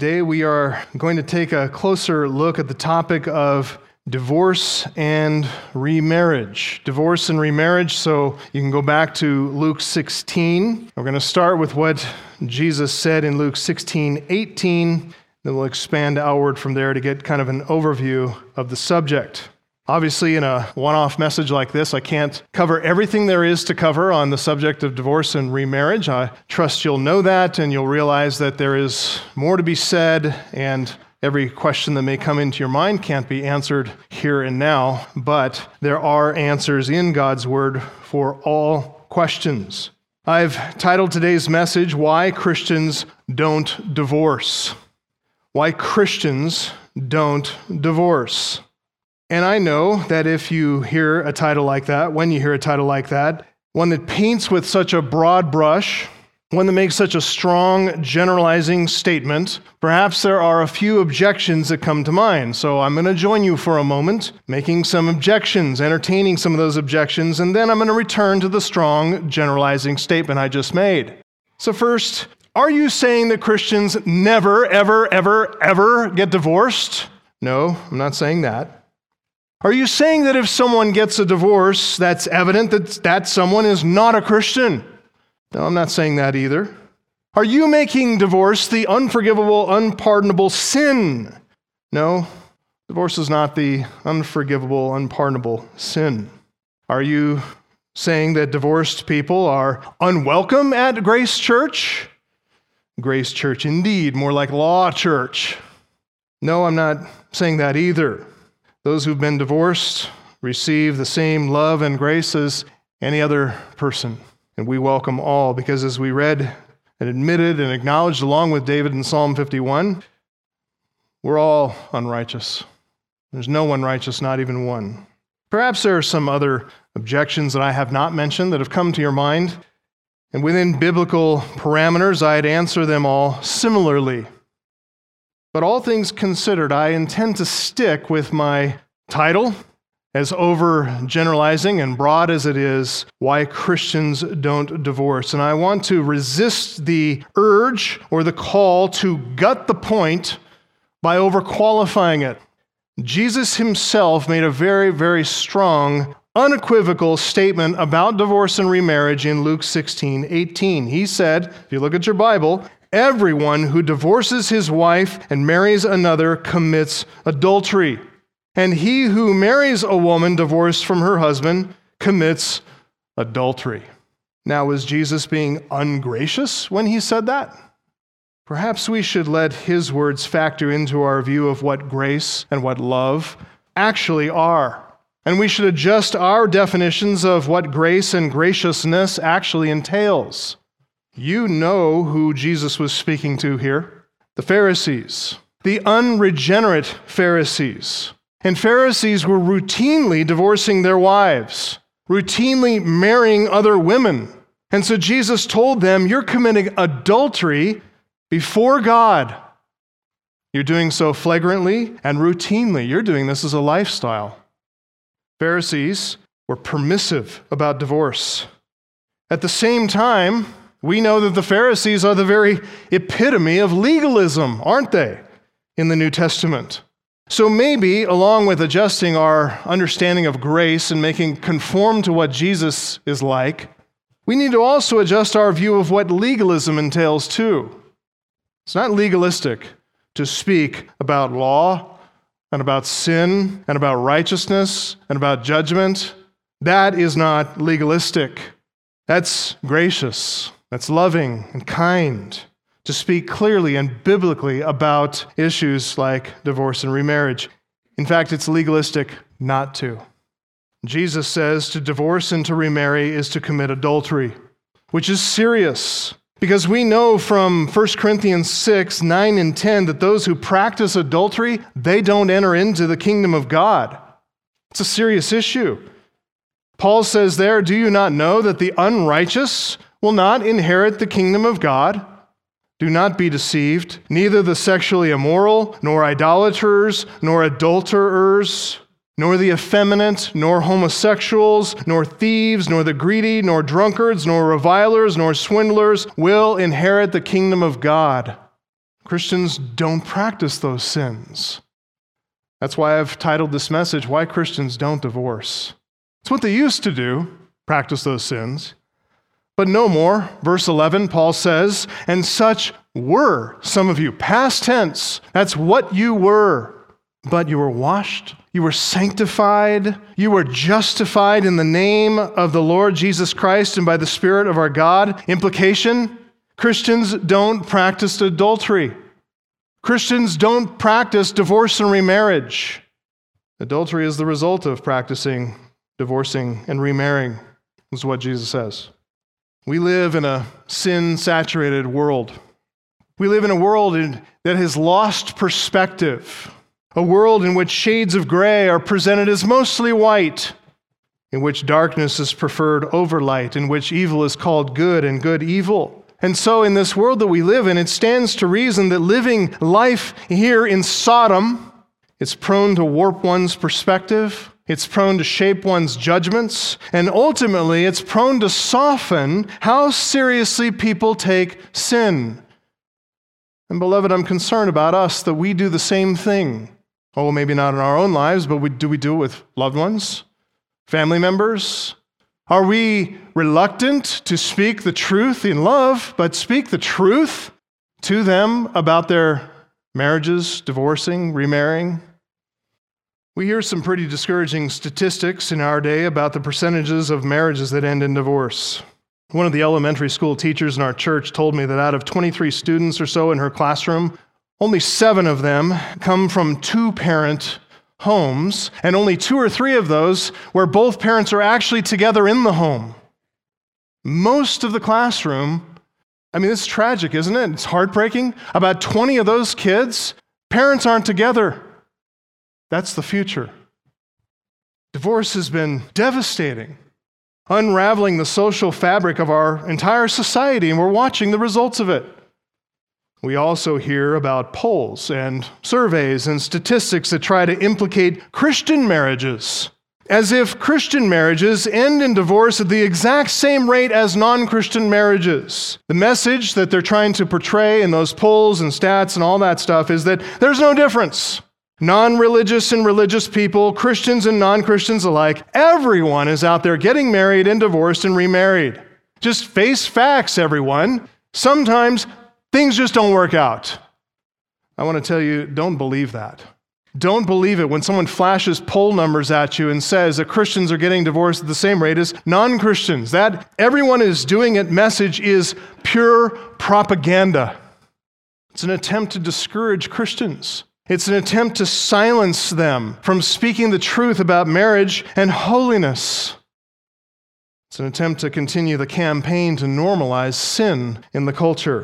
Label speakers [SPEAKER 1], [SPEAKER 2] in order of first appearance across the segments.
[SPEAKER 1] Today we are going to take a closer look at the topic of divorce and remarriage. Divorce and remarriage, so you can go back to Luke 16. We're going to start with what Jesus said in Luke 16:18. Then we'll expand outward from there to get kind of an overview of the subject. Obviously, in a one-off message like this, I can't cover everything there is to cover on the subject of divorce and remarriage. I trust you'll know that, and you'll realize that there is more to be said, and every question that may come into your mind can't be answered here and now, but there are answers in God's Word for all questions. I've titled today's message, Why Christians Don't Divorce. Why Christians Don't Divorce. And I know that if you hear a title like that, when you hear a title like that, one that paints with such a broad brush, one that makes such a strong generalizing statement, perhaps there are a few objections that come to mind. So I'm going to join you for a moment, making some objections, entertaining some of those objections, and then I'm going to return to the strong generalizing statement I just made. So first, are you saying that Christians never, ever get divorced? No, I'm not saying that. Are you saying that if someone gets a divorce, that's evident that someone is not a Christian? No, I'm not saying that either. Are you making divorce the unforgivable, unpardonable sin? No, divorce is not the unforgivable, unpardonable sin. Are you saying that divorced people are unwelcome at Grace Church? Grace Church indeed, more like Law Church. No, I'm not saying that either. Those who've been divorced receive the same love and grace as any other person. And we welcome all, because as we read and admitted and acknowledged along with David in Psalm 51, we're all unrighteous. There's no one righteous, not even one. Perhaps there are some other objections that I have not mentioned that have come to your mind, and within biblical parameters, I'd answer them all similarly. But all things considered, I intend to stick with my title, as overgeneralizing and broad as it is, Why Christians Don't Divorce. And I want to resist the urge or the call to gut the point by overqualifying it. Jesus himself made a very, very strong, unequivocal statement about divorce and remarriage in Luke 16:18. He said, if you look at your Bible, everyone who divorces his wife and marries another commits adultery. And he who marries a woman divorced from her husband commits adultery. Now, was Jesus being ungracious when he said that? Perhaps we should let his words factor into our view of what grace and what love actually are. And we should adjust our definitions of what grace and graciousness actually entails. You know who Jesus was speaking to here. The Pharisees. The unregenerate Pharisees. And Pharisees were routinely divorcing their wives, routinely marrying other women. And so Jesus told them, you're committing adultery before God. You're doing so flagrantly and routinely. You're doing this as a lifestyle. Pharisees were permissive about divorce. At the same time, we know that the Pharisees are the very epitome of legalism, aren't they, in the New Testament? So maybe, along with adjusting our understanding of grace and making conform to what Jesus is like, we need to also adjust our view of what legalism entails too. It's not legalistic to speak about law and about sin and about righteousness and about judgment. That is not legalistic. That's gracious. That's loving and kind, to speak clearly and biblically about issues like divorce and remarriage. In fact, it's legalistic not to. Jesus says to divorce and to remarry is to commit adultery, which is serious, because we know from 1 Corinthians 6, 9, and 10 that those who practice adultery, they don't enter into the kingdom of God. It's a serious issue. Paul says there, do you not know that the unrighteous will not inherit the kingdom of God? Do not be deceived. Neither the sexually immoral, nor idolaters, nor adulterers, nor the effeminate, nor homosexuals, nor thieves, nor the greedy, nor drunkards, nor revilers, nor swindlers will inherit the kingdom of God. Christians don't practice those sins. That's why I've titled this message, Why Christians Don't Divorce. It's what they used to do, practice those sins. But no more. Verse 11, Paul says, and such were some of you. Past tense. That's what you were. But you were washed, you were sanctified, you were justified in the name of the Lord Jesus Christ and by the Spirit of our God. Implication, Christians don't practice adultery. Christians don't practice divorce and remarriage. Adultery is the result of practicing divorcing and remarrying, is what Jesus says. We live in a sin-saturated world. We live in a world that has lost perspective. A world in which shades of gray are presented as mostly white, in which darkness is preferred over light, in which evil is called good and good evil. And so in this world that we live in, it stands to reason that living life here in Sodom, it's prone to warp one's perspective, it's prone to shape one's judgments, and ultimately it's prone to soften how seriously people take sin. And beloved, I'm concerned about us that we do the same thing. Oh, maybe not in our own lives, but do we do it with loved ones, family members? Are we reluctant to speak the truth in love, but speak the truth to them about their marriages, divorcing, remarrying? We hear some pretty discouraging statistics in our day about the percentages of marriages that end in divorce. One of the elementary school teachers in our church told me that out of 23 students or so in her classroom, only 7 of them come from 2-parent homes, and only 2 or 3 of those where both parents are actually together in the home. Most of the classroom, it's tragic, isn't it? It's heartbreaking. About 20 of those kids, parents aren't together. That's the future. Divorce has been devastating, unraveling the social fabric of our entire society, and we're watching the results of it. We also hear about polls and surveys and statistics that try to implicate Christian marriages, as if Christian marriages end in divorce at the exact same rate as non-Christian marriages. The message that they're trying to portray in those polls and stats and all that stuff is that there's no difference. Non-religious and religious people, Christians and non-Christians alike, everyone is out there getting married and divorced and remarried. Just face facts, everyone. Sometimes things just don't work out. I want to tell you, don't believe that. Don't believe it when someone flashes poll numbers at you and says that Christians are getting divorced at the same rate as non-Christians. That everyone is doing it message is pure propaganda. It's an attempt to discourage Christians. It's an attempt to silence them from speaking the truth about marriage and holiness. It's an attempt to continue the campaign to normalize sin in the culture,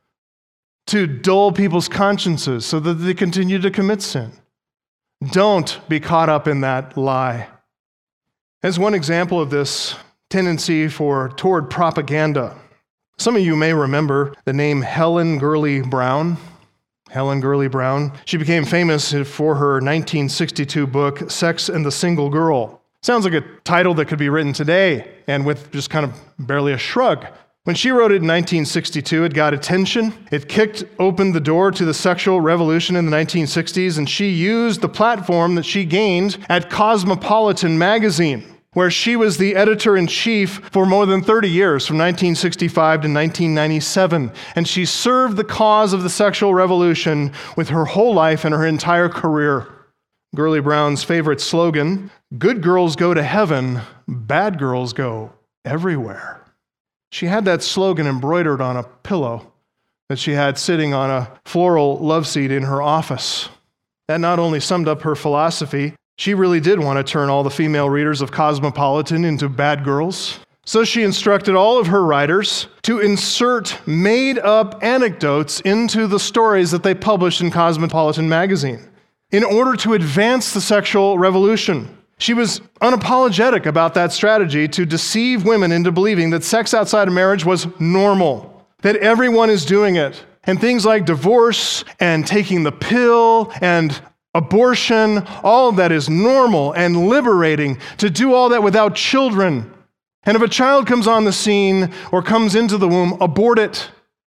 [SPEAKER 1] to dull people's consciences so that they continue to commit sin. Don't be caught up in that lie. As one example of this tendency toward propaganda, some of you may remember the name Helen Gurley Brown. Helen Gurley Brown. She became famous for her 1962 book, Sex and the Single Girl. Sounds like a title that could be written today, and with just kind of barely a shrug. When she wrote it in 1962, it got attention. It kicked open the door to the sexual revolution in the 1960s, and she used the platform that she gained at Cosmopolitan magazine, where she was the editor-in-chief for more than 30 years, from 1965 to 1997. And she served the cause of the sexual revolution with her whole life and her entire career. Gurley Brown's favorite slogan, "Good girls go to heaven, bad girls go everywhere." She had that slogan embroidered on a pillow that she had sitting on a floral love seat in her office. That not only summed up her philosophy, she really did want to turn all the female readers of Cosmopolitan into bad girls. So she instructed all of her writers to insert made-up anecdotes into the stories that they published in Cosmopolitan magazine in order to advance the sexual revolution. She was unapologetic about that strategy to deceive women into believing that sex outside of marriage was normal, that everyone is doing it. And things like divorce and taking the pill and abortion, all of that is normal and liberating, to do all that without children. And if a child comes on the scene or comes into the womb, abort it.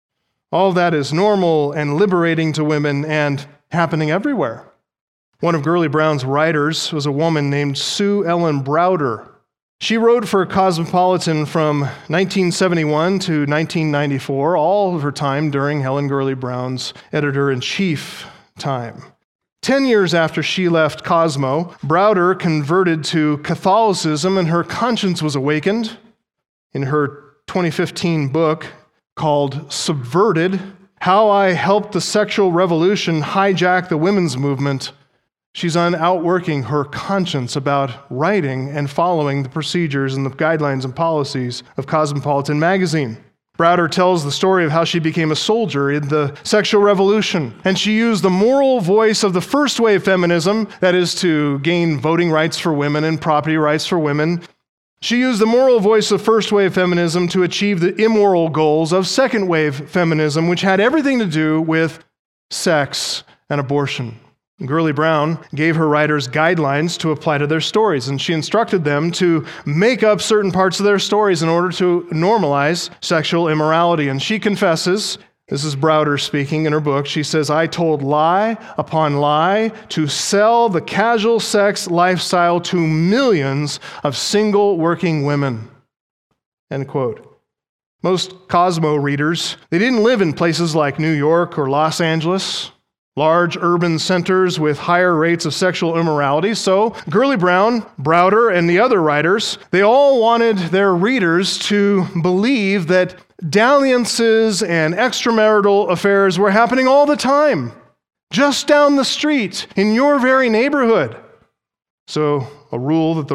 [SPEAKER 1] All of that is normal and liberating to women and happening everywhere. One of Gurley Brown's writers was a woman named Sue Ellen Browder. She wrote for Cosmopolitan from 1971 to 1994, all of her time during Helen Gurley Brown's editor-in-chief time. 10 years after she left Cosmo, Browder converted to Catholicism and her conscience was awakened. In her 2015 book called Subverted, How I Helped the Sexual Revolution Hijack the Women's Movement, she's outworking her conscience about writing and following the procedures and the guidelines and policies of Cosmopolitan magazine. Browder tells the story of how she became a soldier in the sexual revolution, and she used the moral voice of the first wave feminism, that is to gain voting rights for women and property rights for women. She used the moral voice of first wave feminism to achieve the immoral goals of second wave feminism, which had everything to do with sex and abortion. Gurley Brown gave her writers guidelines to apply to their stories, and she instructed them to make up certain parts of their stories in order to normalize sexual immorality. And she confesses, this is Browder speaking in her book, she says, "I told lie upon lie to sell the casual sex lifestyle to millions of single working women." End quote. Most Cosmo readers, they didn't live in places like New York or Los Angeles, large urban centers with higher rates of sexual immorality. So Gurley Brown, Browder, and the other writers, they all wanted their readers to believe that dalliances and extramarital affairs were happening all the time, just down the street, in your very neighborhood. So one rule the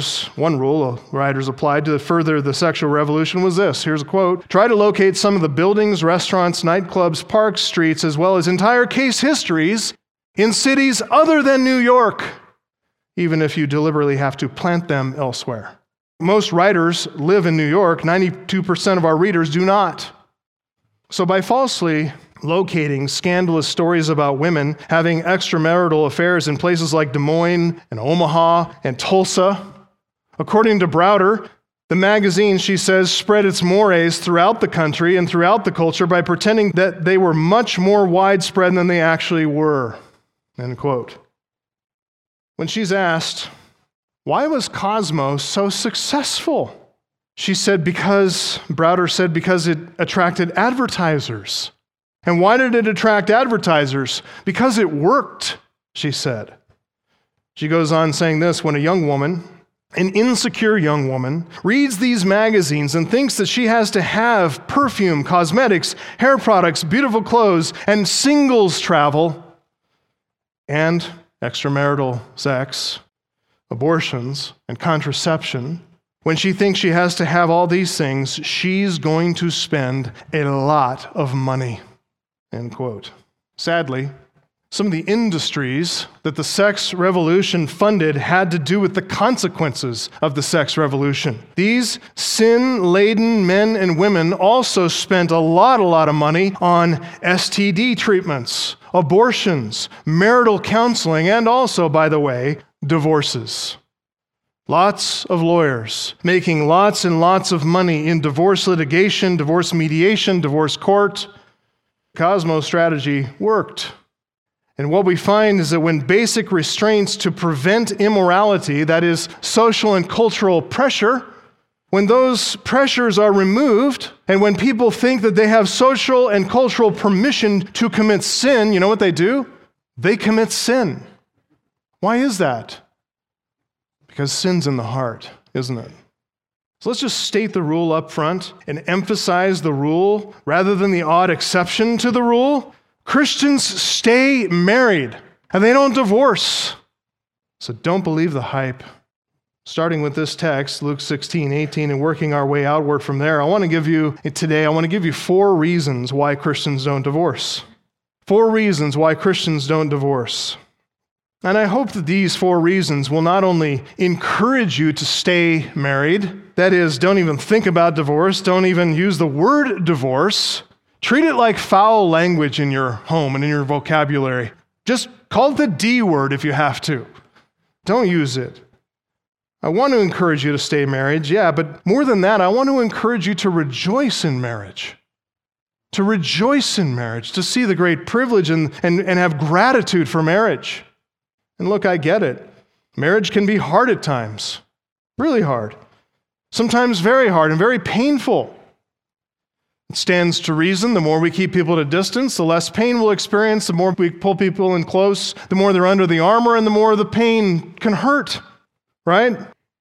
[SPEAKER 1] writers applied to further the sexual revolution was this. Here's a quote. "Try to locate some of the buildings, restaurants, nightclubs, parks, streets, as well as entire case histories in cities other than New York, even if you deliberately have to plant them elsewhere." Most writers live in New York. 92% of our readers do not. So by falsely locating scandalous stories about women having extramarital affairs in places like Des Moines and Omaha and Tulsa, according to Browder, the magazine, she says, spread its mores throughout the country and throughout the culture by pretending that they were much more widespread than they actually were. End quote. When she's asked, why was Cosmo so successful? She said, Browder said, because it attracted advertisers. And why did it attract advertisers? Because it worked, she said. She goes on saying this, when a young woman, an insecure young woman, reads these magazines and thinks that she has to have perfume, cosmetics, hair products, beautiful clothes, and singles travel, and extramarital sex, abortions, and contraception, when she thinks she has to have all these things, she's going to spend a lot of money. End quote. Sadly, some of the industries that the sex revolution funded had to do with the consequences of the sex revolution. These sin-laden men and women also spent a lot of money on STD treatments, abortions, marital counseling, and also, by the way, divorces. Lots of lawyers making lots and lots of money in divorce litigation, divorce mediation, divorce court. Cosmo's strategy worked. And what we find is that when basic restraints to prevent immorality, that is, social and cultural pressure, when those pressures are removed, and when people think that they have social and cultural permission to commit sin, you know what they do? They commit sin. Why is that? Because sin's in the heart, isn't it? So let's just state the rule up front and emphasize the rule rather than the odd exception to the rule. Christians stay married and they don't divorce. So don't believe the hype. Starting with this text, Luke 16:18, and working our way outward from there, I want to give you 4 reasons why Christians don't divorce. 4 reasons why Christians don't divorce. And I hope that these 4 reasons will not only encourage you to stay married, that is, don't even think about divorce, don't even use the word divorce. Treat it like foul language in your home and in your vocabulary. Just call it the D word if you have to. Don't use it. I want to encourage you to stay married, yeah, but more than that, I want to encourage you to rejoice in marriage. to rejoice in marriage, to see the great privilege and have gratitude for marriage. And look, I get it. Marriage can be hard at times, really hard. Sometimes very hard and very painful. It stands to reason, the more we keep people at a distance, the less pain we'll experience, the more we pull people in close, the more they're under the armor, and the more the pain can hurt, right?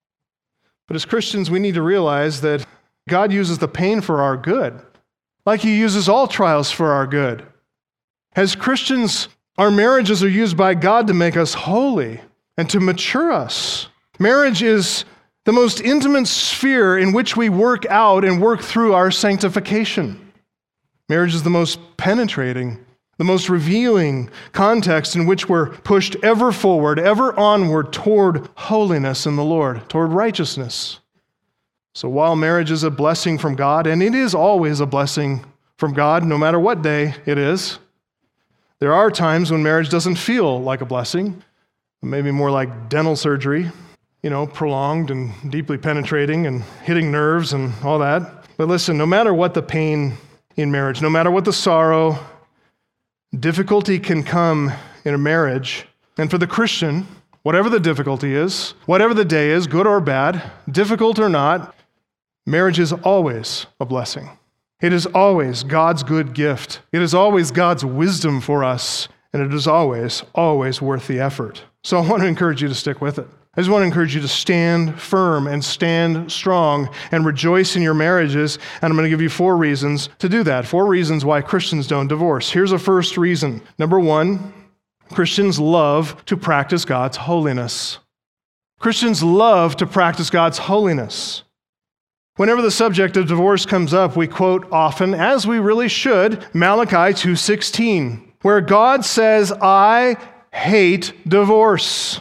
[SPEAKER 1] But as Christians, we need to realize that God uses the pain for our good, like He uses all trials for our good. As Christians, our marriages are used by God to make us holy and to mature us. Marriage is the most intimate sphere in which we work out and work through our sanctification. Marriage is the most penetrating, the most revealing context in which we're pushed ever forward, ever onward toward holiness in the Lord, toward righteousness. So while marriage is a blessing from God, and it is always a blessing from God, no matter what day it is, there are times when marriage doesn't feel like a blessing, maybe more like dental surgery, prolonged and deeply penetrating and hitting nerves and all that. But listen, no matter what the pain in marriage, no matter what the sorrow, difficulty can come in a marriage. And for the Christian, whatever the difficulty is, whatever the day is, good or bad, difficult or not, marriage is always a blessing. It is always God's good gift. It is always God's wisdom for us, and it is always, always worth the effort. So I want to encourage you to stick with it. I just want to encourage you to stand firm and stand strong and rejoice in your marriages. And I'm going to give you 4 reasons to do that. 4 reasons why Christians don't divorce. Here's a first reason. Number 1, Christians love to practice God's holiness. Christians love to practice God's holiness. Whenever the subject of divorce comes up, we quote often, as we really should, Malachi 2:16, where God says, I hate divorce.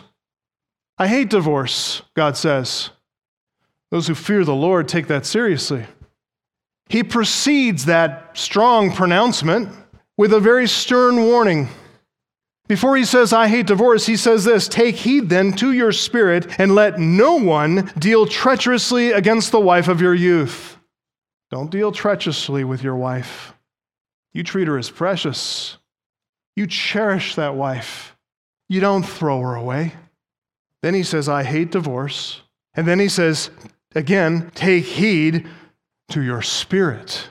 [SPEAKER 1] I hate divorce, God says. Those who fear the Lord take that seriously. He precedes that strong pronouncement with a very stern warning. Before he says, I hate divorce, he says this, take heed then to your spirit, and let no one deal treacherously against the wife of your youth. Don't deal treacherously with your wife. You treat her as precious. You cherish that wife. You don't throw her away. Then he says, I hate divorce. And then he says, again, take heed to your spirit,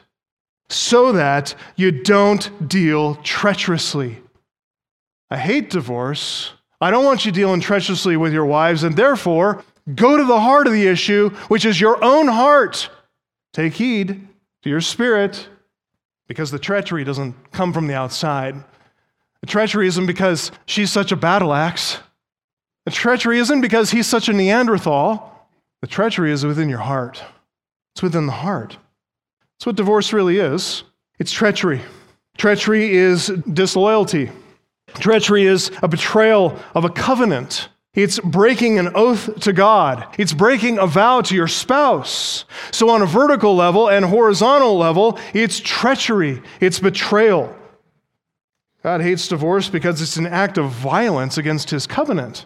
[SPEAKER 1] so that you don't deal treacherously. I hate divorce. I don't want you dealing treacherously with your wives, and therefore, go to the heart of the issue, which is your own heart. Take heed to your spirit, because the treachery doesn't come from the outside. The treachery isn't because she's such a battle axe. The treachery isn't because he's such a Neanderthal. The treachery is within your heart. It's within the heart. That's what divorce really is. It's treachery. Treachery is disloyalty. Treachery is a betrayal of a covenant. It's breaking an oath to God. It's breaking a vow to your spouse. So on a vertical level and horizontal level, it's treachery. It's betrayal. God hates divorce because it's an act of violence against His covenant.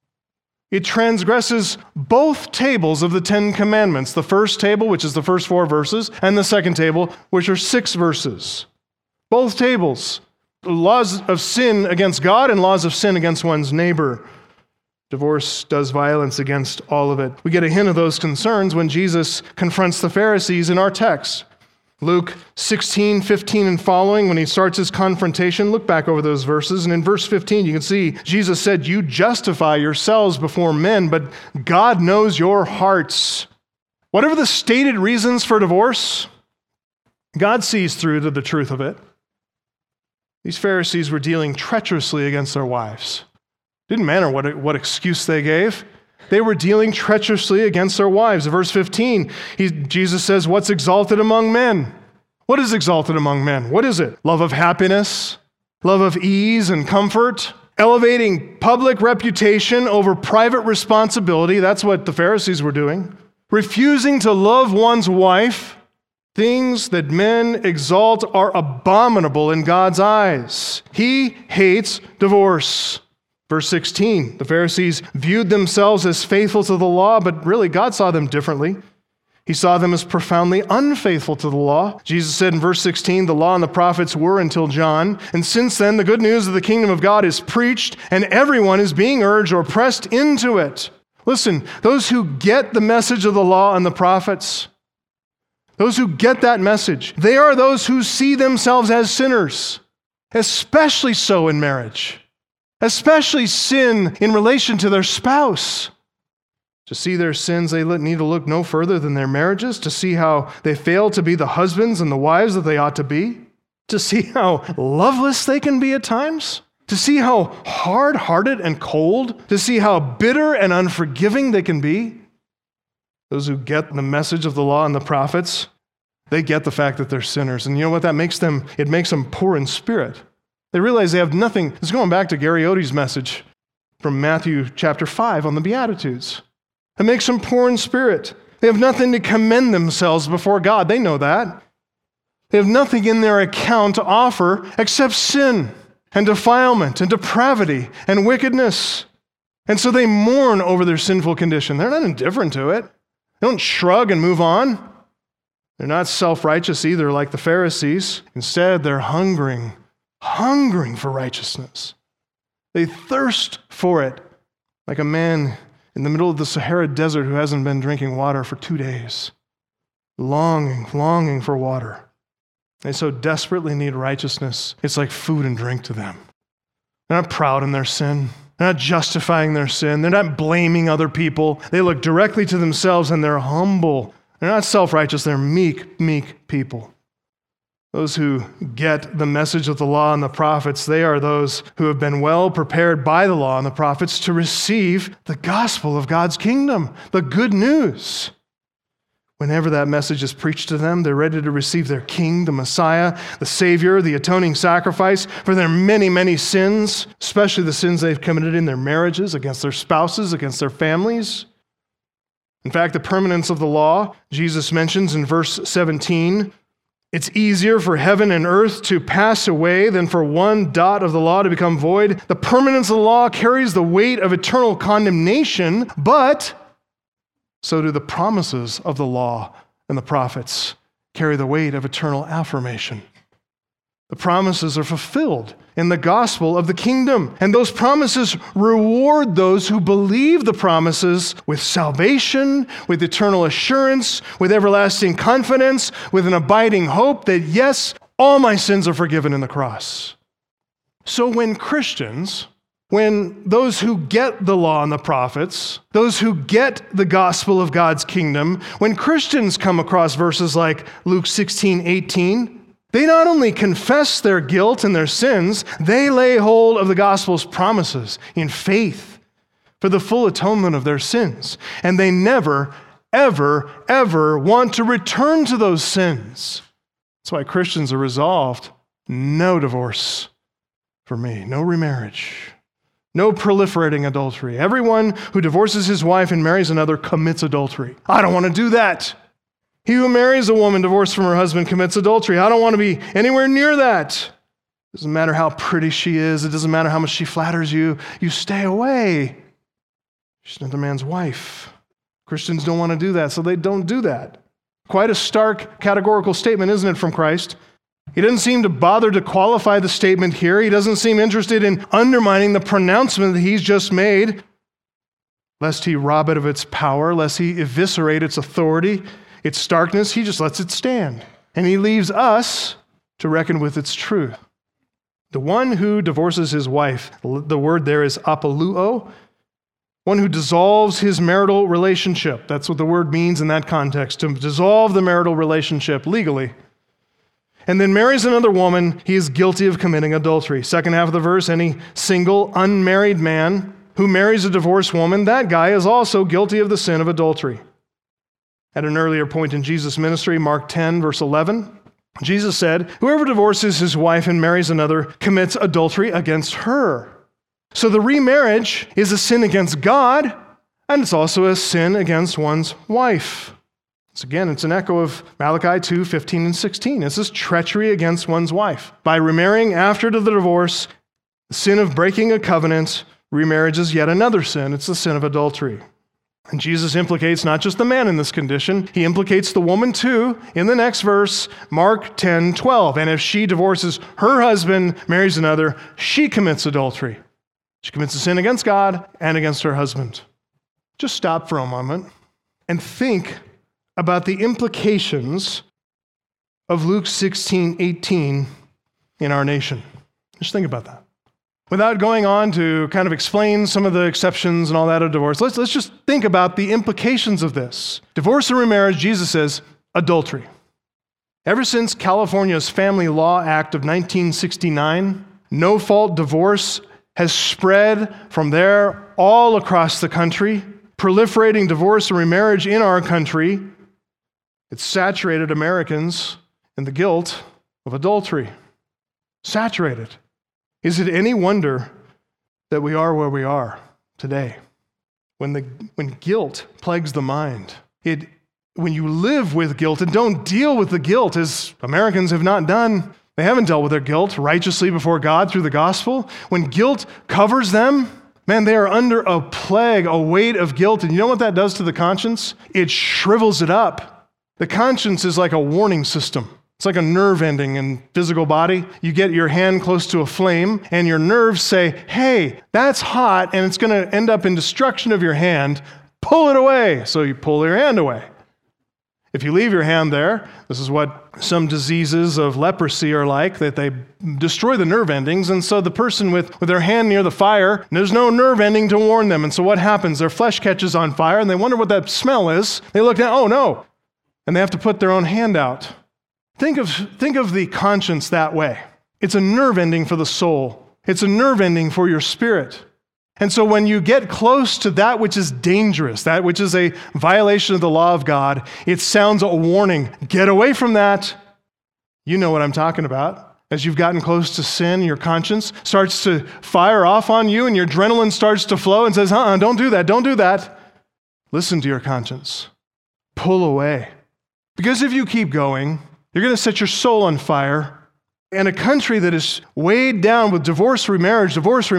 [SPEAKER 1] It transgresses both tables of the 10 commandments, the first table, which is the first 4 verses, and the second table, which are 6 verses. Both tables, laws of sin against God and laws of sin against one's neighbor. Divorce does violence against all of it. We get a hint of those concerns when Jesus confronts the Pharisees in our text. Luke 16:15 and following, when he starts his confrontation, look back over those verses, and in verse 15 you can see Jesus said, you justify yourselves before men, but God knows your hearts. Whatever the stated reasons for divorce, God sees through to the truth of it. These Pharisees were dealing treacherously against their wives. Didn't matter what excuse they gave. They were dealing treacherously against their wives. In verse 15, Jesus says, what's exalted among men? What is exalted among men? What is it? Love of happiness, love of ease and comfort, elevating public reputation over private responsibility. That's what the Pharisees were doing. Refusing to love one's wife. Things that men exalt are abominable in God's eyes. He hates divorce. Verse 16, the Pharisees viewed themselves as faithful to the law, but really God saw them differently. He saw them as profoundly unfaithful to the law. Jesus said in verse 16, the law and the prophets were until John, and since then the good news of the kingdom of God is preached, and everyone is being urged or pressed into it. Listen, those who get the message of the law and the prophets, those who get that message, they are those who see themselves as sinners, especially so in marriage, especially sin in relation to their spouse. To see their sins, they need to look no further than their marriages, to see how they fail to be the husbands and the wives that they ought to be, to see how loveless they can be at times, to see how hard-hearted and cold, to see how bitter and unforgiving they can be. Those who get the message of the law and the prophets, they get the fact that they're sinners. And you know what that makes them? It makes them poor in spirit. They realize they have nothing. It's going back to Gary Odie's message from Matthew chapter 5 on the Beatitudes. It makes them poor in spirit. They have nothing to commend themselves before God. They know that. They have nothing in their account to offer except sin and defilement and depravity and wickedness. And so they mourn over their sinful condition. They're not indifferent to it. They don't shrug and move on. They're not self-righteous either like the Pharisees. Instead, they're hungering for righteousness. They thirst for it like a man in the middle of the Sahara Desert who hasn't been drinking water for 2 days, longing for water. They so desperately need righteousness, it's like food and drink to them. They're not proud in their sin. They're not justifying their sin. They're not blaming other people. They look directly to themselves and they're humble. They're not self-righteous. They're meek people. Those who get the message of the law and the prophets, they are those who have been well prepared by the law and the prophets to receive the gospel of God's kingdom, the good news. Whenever that message is preached to them, they're ready to receive their King, the Messiah, the Savior, the atoning sacrifice for their many, many sins, especially the sins they've committed in their marriages, against their spouses, against their families. In fact, the permanence of the law, Jesus mentions in verse 17, it's easier for heaven and earth to pass away than for one dot of the law to become void. The permanence of the law carries the weight of eternal condemnation, but so do the promises of the law and the prophets carry the weight of eternal affirmation. The promises are fulfilled in the gospel of the kingdom, and those promises reward those who believe the promises with salvation, with eternal assurance, with everlasting confidence, with an abiding hope that, yes, all my sins are forgiven in the cross. So when Christians, when those who get the law and the prophets, those who get the gospel of God's kingdom, when Christians come across verses like Luke 16:18, they not only confess their guilt and their sins, they lay hold of the gospel's promises in faith for the full atonement of their sins. And they never, ever want to return to those sins. That's why Christians are resolved, no divorce for me, no remarriage, no proliferating adultery. Everyone who divorces his wife and marries another commits adultery. I don't want to do that. He who marries a woman divorced from her husband commits adultery. I don't want to be anywhere near that. It doesn't matter how pretty she is. It doesn't matter how much she flatters you. You stay away. She's another man's wife. Christians don't want to do that, so they don't do that. Quite a stark categorical statement, isn't it, from Christ? He doesn't seem to bother to qualify the statement here. He doesn't seem interested in undermining the pronouncement that he's just made, lest he rob it of its power, lest he eviscerate its authority, its starkness. He just lets it stand. And he leaves us to reckon with its truth. The one who divorces his wife, the word there is apoluo, one who dissolves his marital relationship. That's what the word means in that context, to dissolve the marital relationship legally. And then marries another woman, he is guilty of committing adultery. Second half of the verse, any single, unmarried man who marries a divorced woman, that guy is also guilty of the sin of adultery. At an earlier point in Jesus' ministry, Mark 10, verse 11, Jesus said, "Whoever divorces his wife and marries another commits adultery against her." So the remarriage is a sin against God, and it's also a sin against one's wife. It's an echo of Malachi 2, 15 and 16. It's this treachery against one's wife. By remarrying after the divorce, the sin of breaking a covenant, remarriage is yet another sin. It's the sin of adultery. And Jesus implicates not just the man in this condition, he implicates the woman too in the next verse, Mark 10:12. And if she divorces her husband, marries another, she commits adultery. She commits a sin against God and against her husband. Just stop for a moment and think about the implications of Luke 16:18 in our nation. Just think about that. Without going on to kind of explain some of the exceptions and all that of divorce, let's just think about the implications of this. Divorce and remarriage, Jesus says, adultery. Ever since California's Family Law Act of 1969, no-fault divorce has spread from there all across the country, proliferating divorce and remarriage in our country. It's saturated Americans in the guilt of adultery. Saturated. Is it any wonder that we are where we are today? When guilt plagues the mind, when you live with guilt and don't deal with the guilt, as Americans have not done, they haven't dealt with their guilt righteously before God through the gospel. When guilt covers them, man, they are under a plague, a weight of guilt. And you know what that does to the conscience? It shrivels it up. The conscience is like a warning system. It's like a nerve ending in physical body. You get your hand close to a flame, and your nerves say, hey, that's hot, and it's going to end up in destruction of your hand. Pull it away. So you pull your hand away. If you leave your hand there, this is what some diseases of leprosy are like, that they destroy the nerve endings, and so the person with their hand near the fire, there's no nerve ending to warn them, and so what happens? Their flesh catches on fire, and they wonder what that smell is. They look down, oh no, and they have to put their own hand out. Think of the conscience that way. It's a nerve ending for the soul. It's a nerve ending for your spirit. And so when you get close to that which is dangerous, that which is a violation of the law of God, it sounds a warning. Get away from that. You know what I'm talking about. As you've gotten close to sin, your conscience starts to fire off on you and your adrenaline starts to flow and says, don't do that, don't do that. Listen to your conscience. Pull away. Because if you keep going, you're going to set your soul on fire. And a country that is weighed down with divorce, remarriage,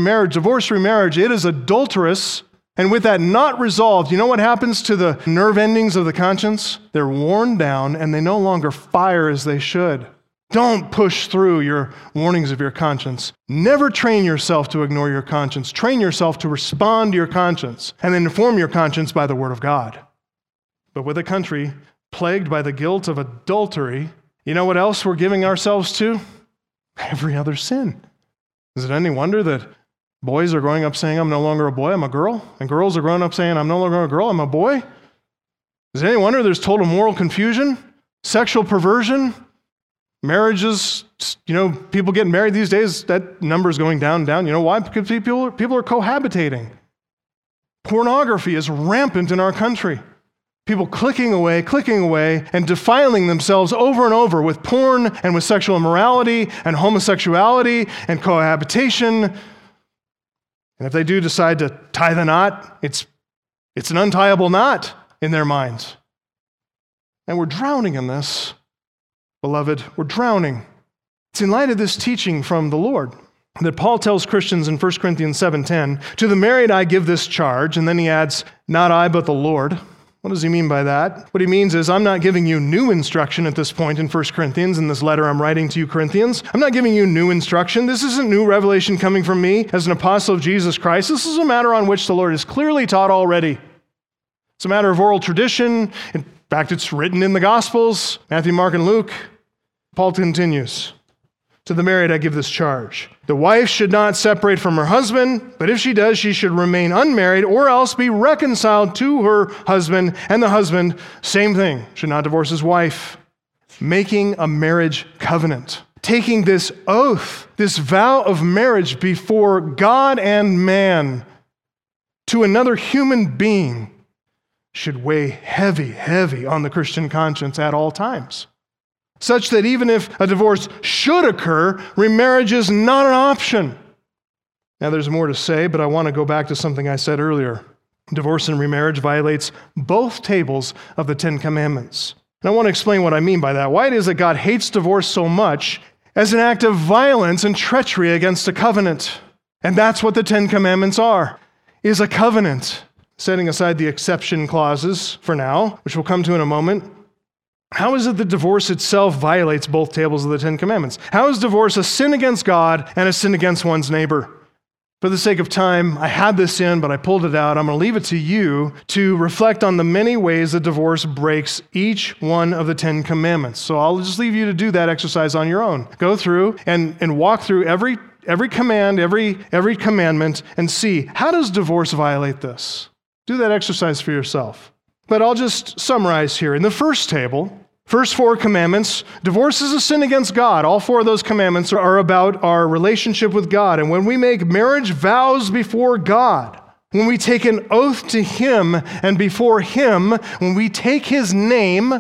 [SPEAKER 1] it is adulterous. And with that not resolved, you know what happens to the nerve endings of the conscience? They're worn down and they no longer fire as they should. Don't push through your warnings of your conscience. Never train yourself to ignore your conscience. Train yourself to respond to your conscience and then inform your conscience by the Word of God. But with a country plagued by the guilt of adultery, you know what else we're giving ourselves to? Every other sin. Is it any wonder that boys are growing up saying, I'm no longer a boy, I'm a girl? And girls are growing up saying, I'm no longer a girl, I'm a boy? Is it any wonder there's total moral confusion, sexual perversion, marriages, people getting married these days, that number is going down and down. You know why? Because people are cohabitating. Pornography is rampant in our country. People clicking away, and defiling themselves over and over with porn and with sexual immorality and homosexuality and cohabitation. And if they do decide to tie the knot, it's an untiable knot in their minds. And we're drowning in this, beloved. We're drowning. It's in light of this teaching from the Lord that Paul tells Christians in 1 Corinthians 7:10, to the married I give this charge, and then he adds, not I, but the Lord. What does he mean by that? What he means is, I'm not giving you new instruction at this point in 1 Corinthians, in this letter I'm writing to you, Corinthians. I'm not giving you new instruction. This isn't new revelation coming from me as an apostle of Jesus Christ. This is a matter on which the Lord has clearly taught already. It's a matter of oral tradition. In fact, it's written in the Gospels, Matthew, Mark, and Luke. Paul continues, to the married I give this charge. The wife should not separate from her husband, but if she does, she should remain unmarried or else be reconciled to her husband, and the husband, same thing, should not divorce his wife. Making a marriage covenant. Taking this oath, this vow of marriage before God and man to another human being should weigh heavy on the Christian conscience at all times. Such that even if a divorce should occur, remarriage is not an option. Now there's more to say, but I want to go back to something I said earlier. Divorce and remarriage violates both tables of the Ten Commandments. And I want to explain what I mean by that. Why it is that God hates divorce so much as an act of violence and treachery against a covenant. And that's what the Ten Commandments are, is a covenant. setting aside the exception clauses for now, which we'll come to in a moment, how is it that divorce itself violates both tables of the Ten Commandments? How is divorce a sin against God and a sin against one's neighbor? For the sake of time, I had this in, but I pulled it out. I'm going to leave it to you to reflect on the many ways that divorce breaks each one of the Ten Commandments. So I'll just leave you to do that exercise on your own. Go through and walk through every command, every commandment, and see, how does divorce violate this? Do that exercise for yourself. But I'll just summarize here. In the first table, first 4 commandments, divorce is a sin against God. All 4 of those commandments are about our relationship with God. And when we make marriage vows before God, when we take an oath to Him and before Him, when we take His name,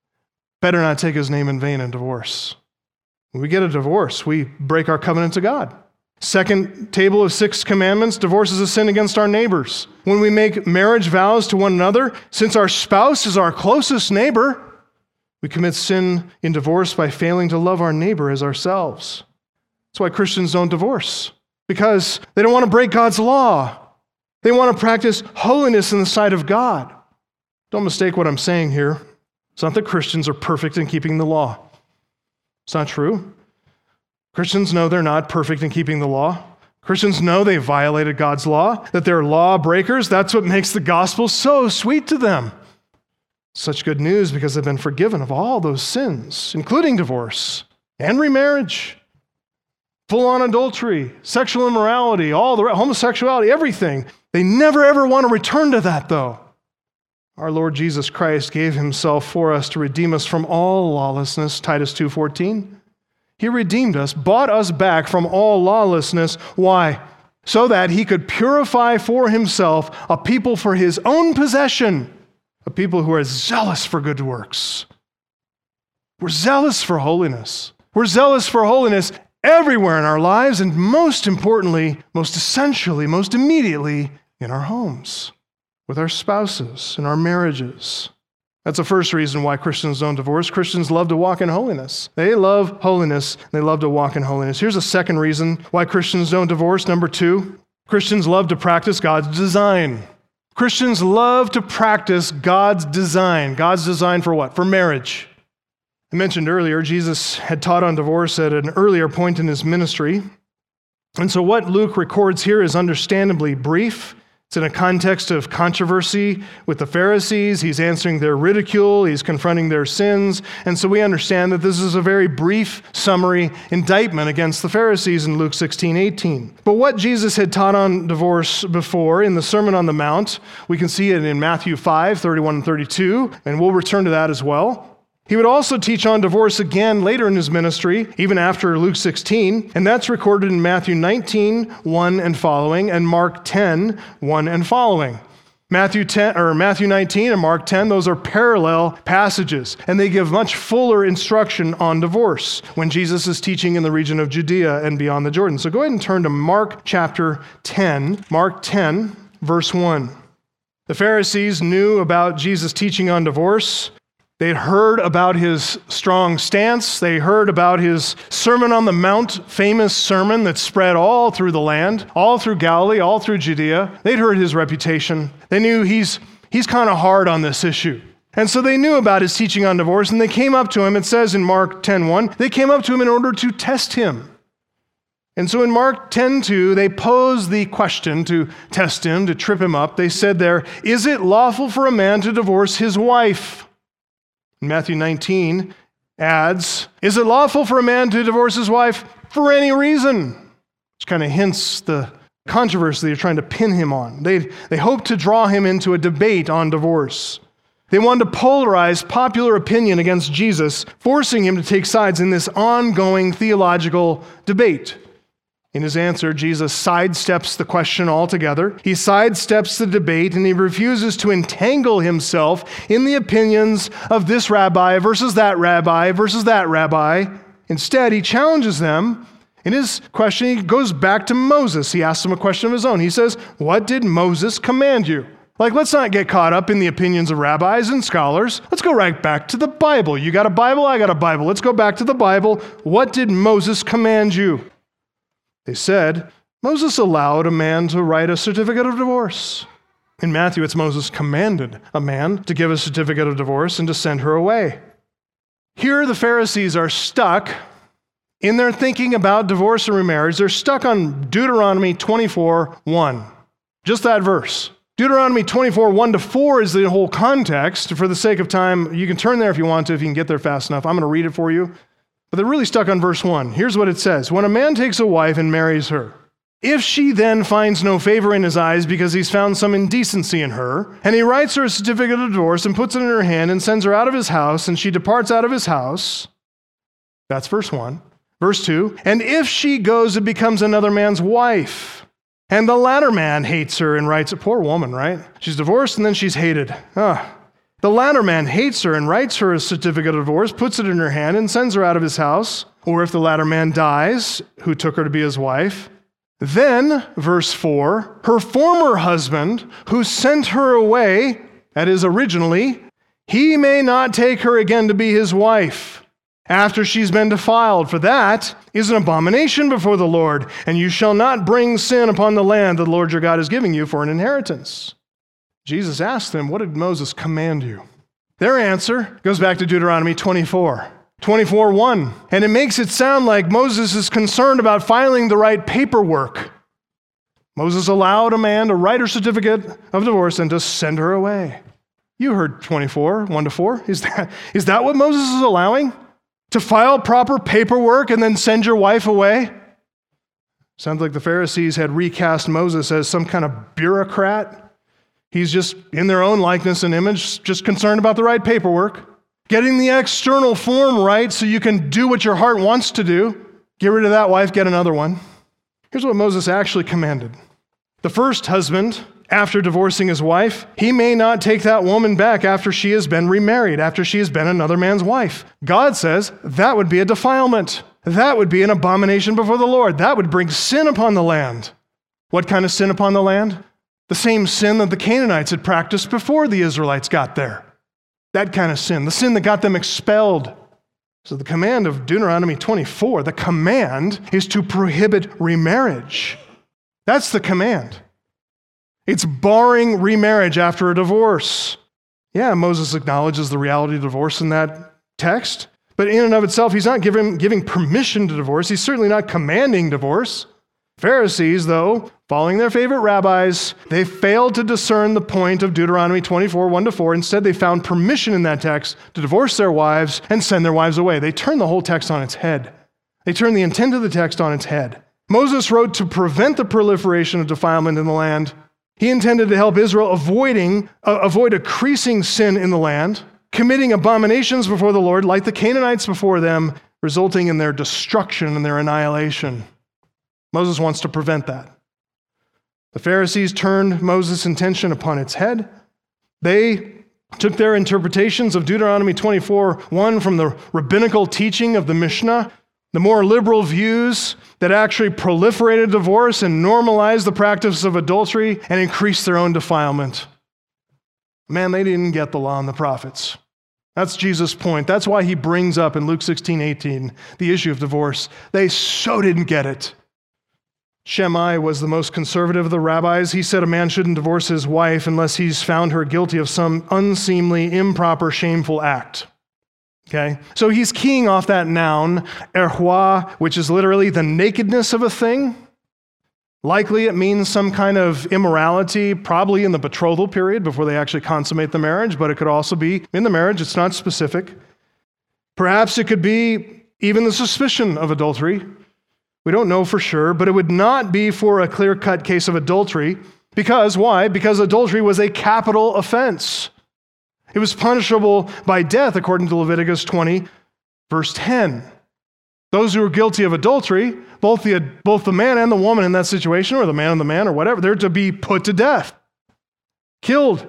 [SPEAKER 1] better not take His name in vain in divorce. When we get a divorce, we break our covenant to God. Second table of 6 commandments, divorce is a sin against our neighbors. When we make marriage vows to one another, since our spouse is our closest neighbor, we commit sin in divorce by failing to love our neighbor as ourselves. That's why Christians don't divorce, because they don't want to break God's law. They want to practice holiness in the sight of God. Don't mistake what I'm saying here. It's not that Christians are perfect in keeping the law. It's not true. Christians know they're not perfect in keeping the law. Christians know they violated God's law, that they're law breakers. That's what makes the gospel so sweet to them. Such good news because they've been forgiven of all those sins, including divorce and remarriage, full-on adultery, sexual immorality, all the homosexuality, everything. They never ever want to return to that, though. Our Lord Jesus Christ gave Himself for us to redeem us from all lawlessness, Titus 2:14. He redeemed us, bought us back from all lawlessness. Why? So that He could purify for Himself a people for His own possession, a people who are zealous for good works. We're zealous for holiness. We're zealous for holiness everywhere in our lives, and most importantly, most essentially, most immediately, in our homes, with our spouses, in our marriages. That's the first reason why Christians don't divorce. Christians love to walk in holiness. They love holiness. They love to walk in holiness. Here's a second reason why Christians don't divorce. Number 2, Christians love to practice God's design. Christians love to practice God's design. God's design for what? For marriage. I mentioned earlier, Jesus had taught on divorce at an earlier point in His ministry. And so what Luke records here is understandably brief. It's in a context of controversy with the Pharisees. He's answering their ridicule. He's confronting their sins. And so we understand that this is a very brief summary indictment against the Pharisees in Luke 16:18. But what Jesus had taught on divorce before in the Sermon on the Mount, we can see it in Matthew 5:31 and 32, and we'll return to that as well. He would also teach on divorce again later in His ministry, even after Luke 16, and that's recorded in Matthew 19:1 and following, and Mark 10:1 and following. Matthew 19 and Mark 10, those are parallel passages, and they give much fuller instruction on divorce when Jesus is teaching in the region of Judea and beyond the Jordan. So go ahead and turn to Mark chapter 10, Mark 10, verse 1. The Pharisees knew about Jesus' teaching on divorce. They'd heard about His strong stance. They heard about His Sermon on the Mount, famous sermon that spread all through the land, all through Galilee, all through Judea. They'd heard His reputation. They knew he's kind of hard on this issue. And so they knew about His teaching on divorce, and they came up to Him. It says in Mark 10:1, they came up to Him in order to test Him. And so in Mark 10:2, they posed the question to test Him, to trip Him up. They said there, is it lawful for a man to divorce his wife? Matthew 19 adds, is it lawful for a man to divorce his wife for any reason? Which kind of hints the controversy they're trying to pin Him on. They hope to draw Him into a debate on divorce. They wanted to polarize popular opinion against Jesus, forcing Him to take sides in this ongoing theological debate. In His answer, Jesus sidesteps the question altogether. He sidesteps the debate, and He refuses to entangle Himself in the opinions of this rabbi versus that rabbi versus that rabbi. Instead, He challenges them. In His question, He goes back to Moses. He asks them a question of His own. He says, what did Moses command you? Let's not get caught up in the opinions of rabbis and scholars. Let's go right back to the Bible. You got a Bible? I got a Bible. Let's go back to the Bible. What did Moses command you? They said, Moses allowed a man to write a certificate of divorce. In Matthew, it's Moses commanded a man to give a certificate of divorce and to send her away. Here, the Pharisees are stuck in their thinking about divorce and remarriage. They're stuck on Deuteronomy 24:1. Just that verse. Deuteronomy 24:1-4 is the whole context. For the sake of time, you can turn there if you want to, if you can get there fast enough. I'm going to read it for you. But they're really stuck on verse 1. Here's what it says. When a man takes a wife and marries her, if she then finds no favor in his eyes because he's found some indecency in her, and he writes her a certificate of divorce and puts it in her hand and sends her out of his house, and she departs out of his house, that's verse 1. Verse 2, and if she goes and becomes another man's wife, and the latter man hates her and writes, a poor woman, right? She's divorced and then she's hated. The latter man hates her and writes her a certificate of divorce, puts it in her hand and sends her out of his house. Or if the latter man dies, who took her to be his wife, then, verse 4, her former husband, who sent her away, that is originally, he may not take her again to be his wife after she's been defiled, for that is an abomination before the Lord, and you shall not bring sin upon the land that the Lord your God is giving you for an inheritance. Jesus asked them, what did Moses command you? Their answer goes back to Deuteronomy 24:1. And it makes it sound like Moses is concerned about filing the right paperwork. Moses allowed a man to write her certificate of divorce and to send her away. You heard 24:1-4. Is that what Moses is allowing? To file proper paperwork and then send your wife away? Sounds like the Pharisees had recast Moses as some kind of bureaucrat. He's just in their own likeness and image, just concerned about the right paperwork. Getting the external form right so you can do what your heart wants to do. Get rid of that wife, get another one. Here's what Moses actually commanded. The first husband, after divorcing his wife, he may not take that woman back after she has been remarried, after she has been another man's wife. God says that would be a defilement. That would be an abomination before the Lord. That would bring sin upon the land. What kind of sin upon the land? The same sin that the Canaanites had practiced before the Israelites got there. That kind of sin, the sin that got them expelled. So the command of Deuteronomy 24, the command is to prohibit remarriage. That's the command. It's barring remarriage after a divorce. Yeah, Moses acknowledges the reality of divorce in that text, but in and of itself, he's not giving permission to divorce. He's certainly not commanding divorce. Pharisees, though, following their favorite rabbis, they failed to discern the point of Deuteronomy 24:1-4. Instead, they found permission in that text to divorce their wives and send their wives away. They turned the whole text on its head. They turned the intent of the text on its head. Moses wrote to prevent the proliferation of defilement in the land. He intended to help Israel avoid increasing sin in the land, committing abominations before the Lord like the Canaanites before them, resulting in their destruction and their annihilation. Moses wants to prevent that. The Pharisees turned Moses' intention upon its head. They took their interpretations of Deuteronomy 24:1 from the rabbinical teaching of the Mishnah, the more liberal views that actually proliferated divorce and normalized the practice of adultery and increased their own defilement. Man, they didn't get the law and the prophets. That's Jesus' point. That's why he brings up in Luke 16:18 the issue of divorce. They so didn't get it. Shammai was the most conservative of the rabbis. He said a man shouldn't divorce his wife unless he's found her guilty of some unseemly, improper, shameful act. Okay? So he's keying off that noun, erhua, which is literally the nakedness of a thing. Likely it means some kind of immorality, probably in the betrothal period before they actually consummate the marriage, but it could also be in the marriage. It's not specific. Perhaps it could be even the suspicion of adultery. We don't know for sure, but it would not be for a clear-cut case of adultery. Because, why? Because adultery was a capital offense. It was punishable by death, according to Leviticus 20, verse 10. Those who are guilty of adultery, both the man and the woman in that situation, or the man and the man, or whatever, they're to be put to death, killed.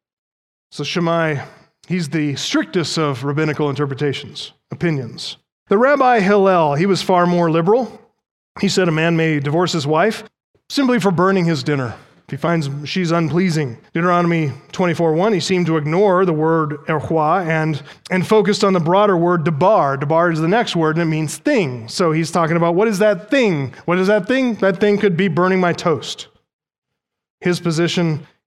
[SPEAKER 1] So Shammai, he's the strictest of rabbinical interpretations, opinions. The Rabbi Hillel, he was far more liberal. He said a man may divorce his wife simply for burning his dinner if he finds she's unpleasing. Deuteronomy 24:1, he seemed to ignore the word erhua and focused on the broader word debar. Debar is the next word, and it means thing. So he's talking about, what is that thing? What is that thing? That thing could be burning my toast. His position,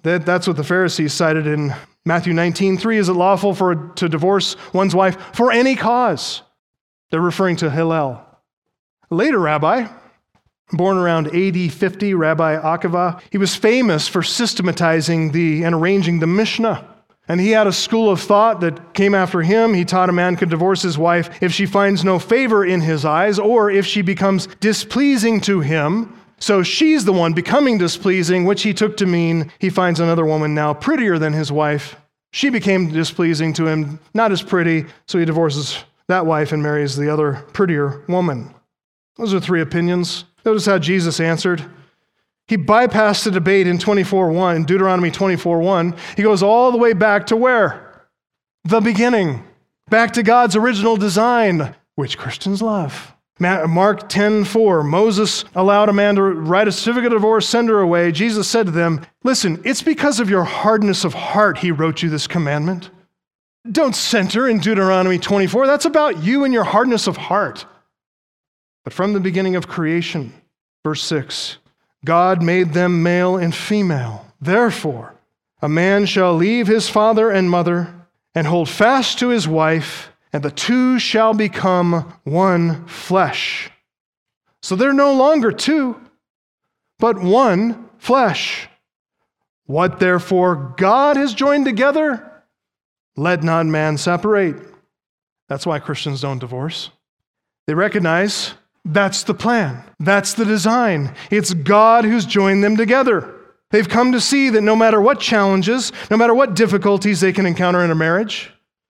[SPEAKER 1] That's what the Pharisees cited in Matthew 19:3. Is it lawful to divorce one's wife for any cause? They're referring to Hillel. A later rabbi, born around AD 50, Rabbi Akiva, he was famous for systematizing and arranging the Mishnah. And he had a school of thought that came after him. He taught a man could divorce his wife if she finds no favor in his eyes or if she becomes displeasing to him. So she's the one becoming displeasing, which he took to mean he finds another woman now prettier than his wife. She became displeasing to him, not as pretty, so he divorces that wife and marries the other prettier woman. Those are three opinions. Notice how Jesus answered. He bypassed the debate in Deuteronomy 24:1. He goes all the way back to where? The beginning. Back to God's original design, which Christians love. Mark 10:4, Moses allowed a man to write a certificate of divorce, send her away. Jesus said to them, listen, it's because of your hardness of heart he wrote you this commandment. Don't center in Deuteronomy 24. That's about you and your hardness of heart. But from the beginning of creation, verse 6, God made them male and female. Therefore, a man shall leave his father and mother and hold fast to his wife, and the two shall become one flesh. So they're no longer two, but one flesh. What therefore God has joined together, let not man separate. That's why Christians don't divorce. They recognize that's the plan. That's the design. It's God who's joined them together. They've come to see that no matter what challenges, no matter what difficulties they can encounter in a marriage,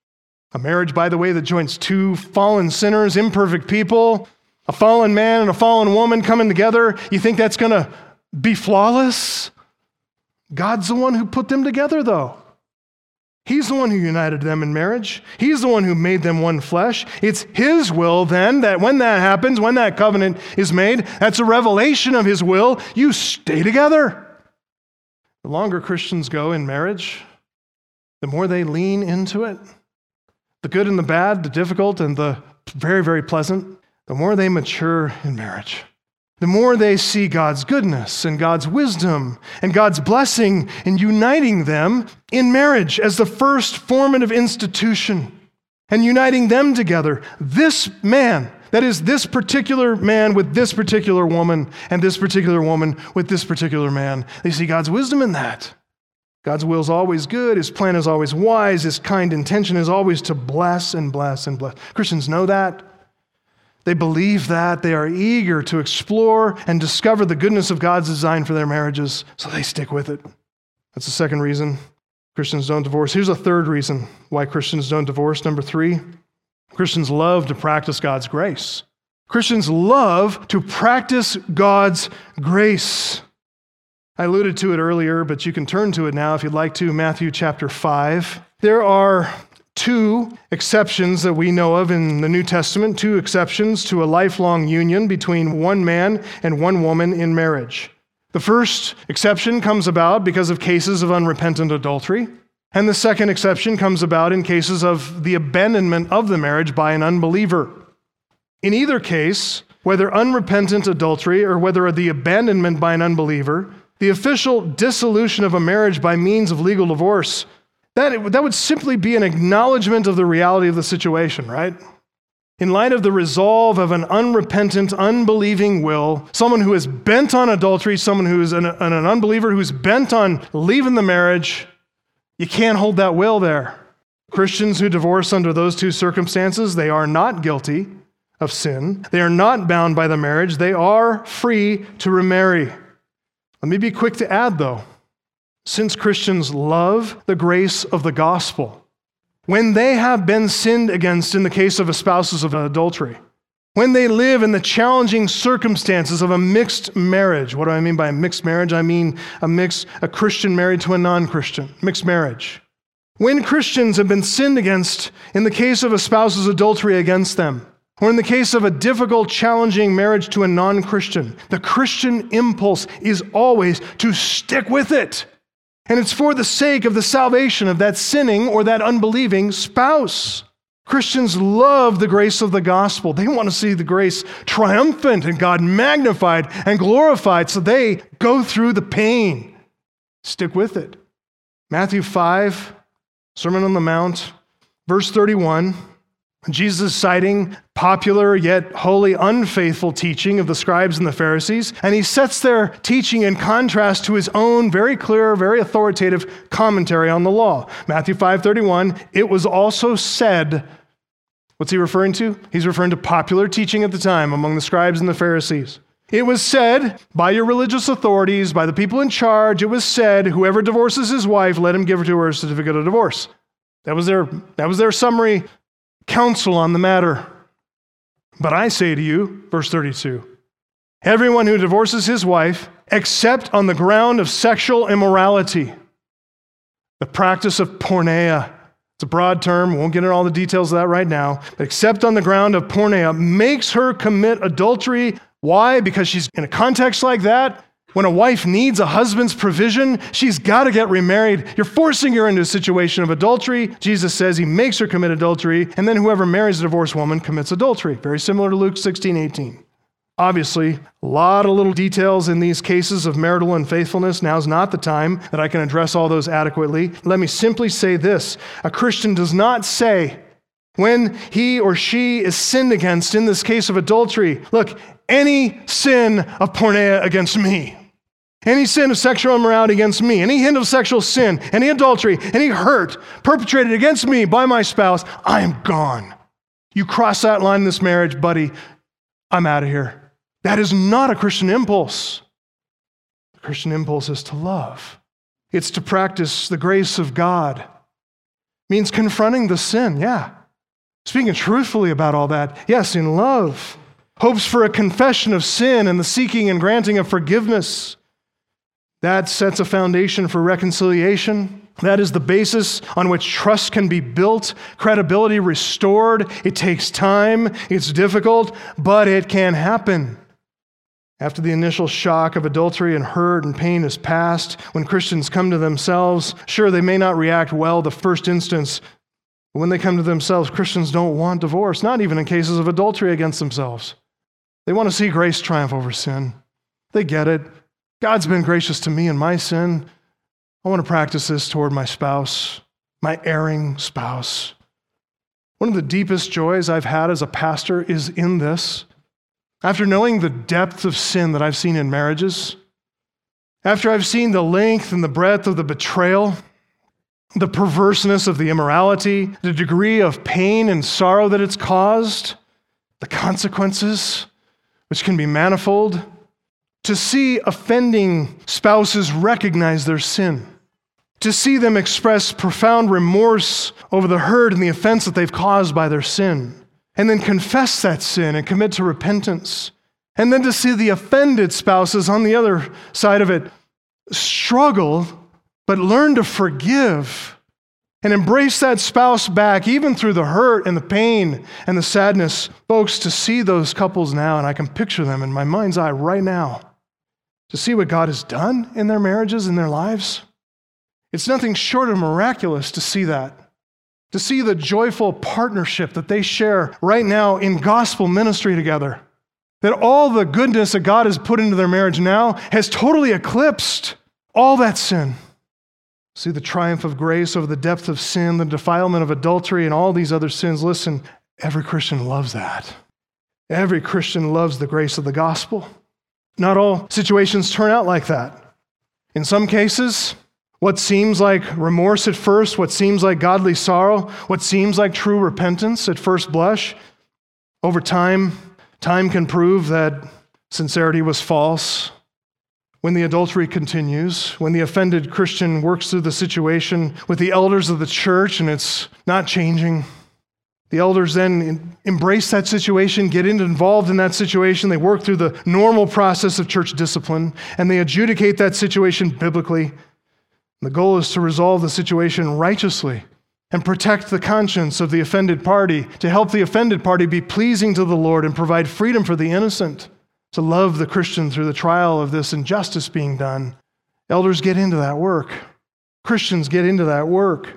[SPEAKER 1] by the way, that joins two fallen sinners, imperfect people, a fallen man and a fallen woman coming together, you think that's going to be flawless? God's the one who put them together, though. He's the one who united them in marriage. He's the one who made them one flesh. It's His will then that when that happens, when that covenant is made, that's a revelation of His will. You stay together. The longer Christians go in marriage, the more they lean into it. The good and the bad, the difficult and the very, very pleasant, the more they mature in marriage. The more they see God's goodness and God's wisdom and God's blessing in uniting them in marriage as the first formative institution and uniting them together. This man, that is this particular man with this particular woman and this particular woman with this particular man. They see God's wisdom in that. God's will is always good. His plan is always wise. His kind intention is always to bless and bless and bless. Christians know that. They believe that. They are eager to explore and discover the goodness of God's design for their marriages, so they stick with it. That's the second reason Christians don't divorce. Here's a third reason why Christians don't divorce. Number 3, Christians love to practice God's grace. Christians love to practice God's grace. I alluded to it earlier, but you can turn to it now if you'd like to, Matthew chapter 5. There are 2 exceptions that we know of in the New Testament, 2 exceptions to a lifelong union between one man and one woman in marriage. The first exception comes about because of cases of unrepentant adultery, and the second exception comes about in cases of the abandonment of the marriage by an unbeliever. In either case, whether unrepentant adultery or whether the abandonment by an unbeliever, the official dissolution of a marriage by means of legal divorce, that would simply be an acknowledgement of the reality of the situation, right? In light of the resolve of an unrepentant, unbelieving will, someone who is bent on adultery, someone who is an unbeliever who's bent on leaving the marriage, you can't hold that will there. Christians who divorce under those 2 circumstances, they are not guilty of sin. They are not bound by the marriage. They are free to remarry. Let me be quick to add, though, since Christians love the grace of the gospel, when they have been sinned against in the case of spouses of adultery, when they live in the challenging circumstances of a mixed marriage. What do I mean by a mixed marriage? I mean a Christian married to a non-Christian, mixed marriage. When Christians have been sinned against in the case of a spouse's adultery against them, or in the case of a difficult, challenging marriage to a non-Christian, the Christian impulse is always to stick with it. And it's for the sake of the salvation of that sinning or that unbelieving spouse. Christians love the grace of the gospel. They want to see the grace triumphant and God magnified and glorified, so they go through the pain. Stick with it. Matthew 5, Sermon on the Mount, verse 31, Jesus is citing popular yet wholly unfaithful teaching of the scribes and the Pharisees, and he sets their teaching in contrast to his own very clear, very authoritative commentary on the law. Matthew 5:31, it was also said, what's he referring to? He's referring to popular teaching at the time among the scribes and the Pharisees. It was said by your religious authorities, by the people in charge, it was said, whoever divorces his wife, let him give to her a certificate of divorce. That was their summary counsel on the matter. But I say to you, verse 32, everyone who divorces his wife, except on the ground of sexual immorality, the practice of porneia, it's a broad term, we won't get into all the details of that right now, but except on the ground of porneia, makes her commit adultery. Why? Because she's in a context like that. When a wife needs a husband's provision, she's got to get remarried. You're forcing her into a situation of adultery. Jesus says he makes her commit adultery, and then whoever marries a divorced woman commits adultery. Very similar to Luke 16:18. Obviously, a lot of little details in these cases of marital unfaithfulness. Now's not the time that I can address all those adequately. Let me simply say this. A Christian does not say, when he or she is sinned against in this case of adultery, look, any sin of porneia against me, any sin of sexual immorality against me, any hint of sexual sin, any adultery, any hurt perpetrated against me by my spouse, I am gone. You cross that line in this marriage, buddy, I'm out of here. That is not a Christian impulse. The Christian impulse is to love. It's to practice the grace of God. It means confronting the sin, yeah. Speaking truthfully about all that, yes, in love. Hopes for a confession of sin and the seeking and granting of forgiveness. That sets a foundation for reconciliation. That is the basis on which trust can be built, credibility restored. It takes time, it's difficult, but it can happen. After the initial shock of adultery and hurt and pain is past, when Christians come to themselves, sure, they may not react well the first instance, but when they come to themselves, Christians don't want divorce, not even in cases of adultery against themselves. They want to see grace triumph over sin. They get it. God's been gracious to me in my sin. I want to practice this toward my spouse, my erring spouse. One of the deepest joys I've had as a pastor is in this. After knowing the depth of sin that I've seen in marriages, after I've seen the length and the breadth of the betrayal, the perverseness of the immorality, the degree of pain and sorrow that it's caused, the consequences, which can be manifold, to see offending spouses recognize their sin, to see them express profound remorse over the hurt and the offense that they've caused by their sin, and then confess that sin and commit to repentance, and then to see the offended spouses on the other side of it struggle, but learn to forgive and embrace that spouse back, even through the hurt and the pain and the sadness. Folks, to see those couples now, and I can picture them in my mind's eye right now, to see what God has done in their marriages, in their lives. It's nothing short of miraculous to see that. To see the joyful partnership that they share right now in gospel ministry together. That all the goodness that God has put into their marriage now has totally eclipsed all that sin. See the triumph of grace over the depth of sin, the defilement of adultery, and all these other sins. Listen, every Christian loves that. Every Christian loves the grace of the gospel. Not all situations turn out like that. In some cases, what seems like remorse at first, what seems like godly sorrow, what seems like true repentance at first blush, over time can prove that sincerity was false. When the adultery continues, when the offended Christian works through the situation with the elders of the church and it's not changing, the elders then embrace that situation, get involved in that situation. They work through the normal process of church discipline, and they adjudicate that situation biblically. The goal is to resolve the situation righteously and protect the conscience of the offended party, to help the offended party be pleasing to the Lord and provide freedom for the innocent, to love the Christian through the trial of this injustice being done. Elders get into that work. Christians get into that work.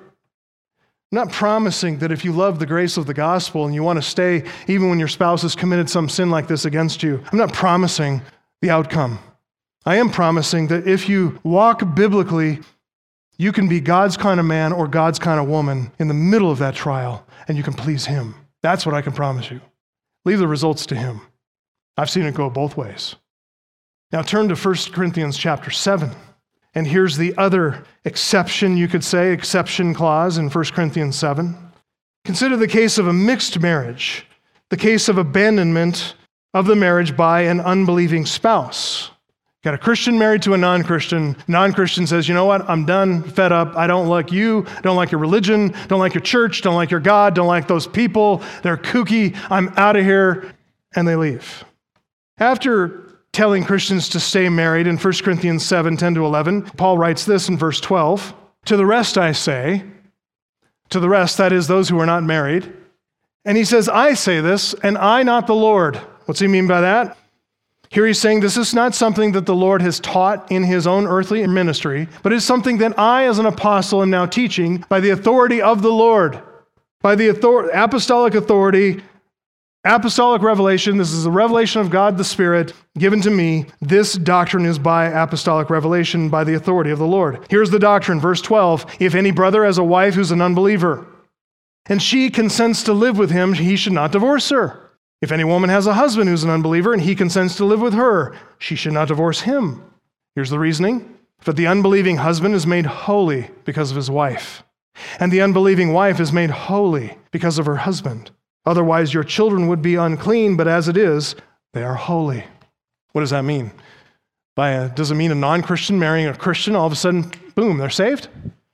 [SPEAKER 1] I'm not promising that if you love the grace of the gospel and you want to stay even when your spouse has committed some sin like this against you, I'm not promising the outcome. I am promising that if you walk biblically, You can be God's kind of man or God's kind of woman in the middle of that trial, and you can please him. That's what I can promise you. Leave the results to him. I've seen it go both ways. Now turn to 1 Corinthians chapter 7. And here's the other exception, you could say, exception clause in 1 Corinthians 7. Consider the case of a mixed marriage, the case of abandonment of the marriage by an unbelieving spouse. Got a Christian married to a non-Christian. Non-Christian says, you know what, I'm done, fed up. I don't like you, don't like your religion, don't like your church, don't like your God, don't like those people. They're kooky. I'm out of here. And they leave. After telling Christians to stay married in 1 Corinthians 7, 10 to 11, Paul writes this in verse 12, to the rest I say, to the rest, that is those who are not married. And he says, I say this, and I not the Lord. What's he mean by that? Here he's saying this is not something that the Lord has taught in his own earthly ministry, but it's something that I, as an apostle, am now teaching by the authority of the Lord, by the apostolic authority, apostolic revelation. This is the revelation of God the Spirit given to me. This doctrine is by apostolic revelation, by the authority of the Lord. Here's the doctrine, verse 12. If any brother has a wife who's an unbeliever, and she consents to live with him, he should not divorce her. If any woman has a husband who's an unbeliever and he consents to live with her, she should not divorce him. Here's the reasoning. But the unbelieving husband is made holy because of his wife, and the unbelieving wife is made holy because of her husband. Otherwise, your children would be unclean, but as it is, they are holy. What does that mean? Does it mean a non-Christian marrying a Christian, all of a sudden, boom, they're saved?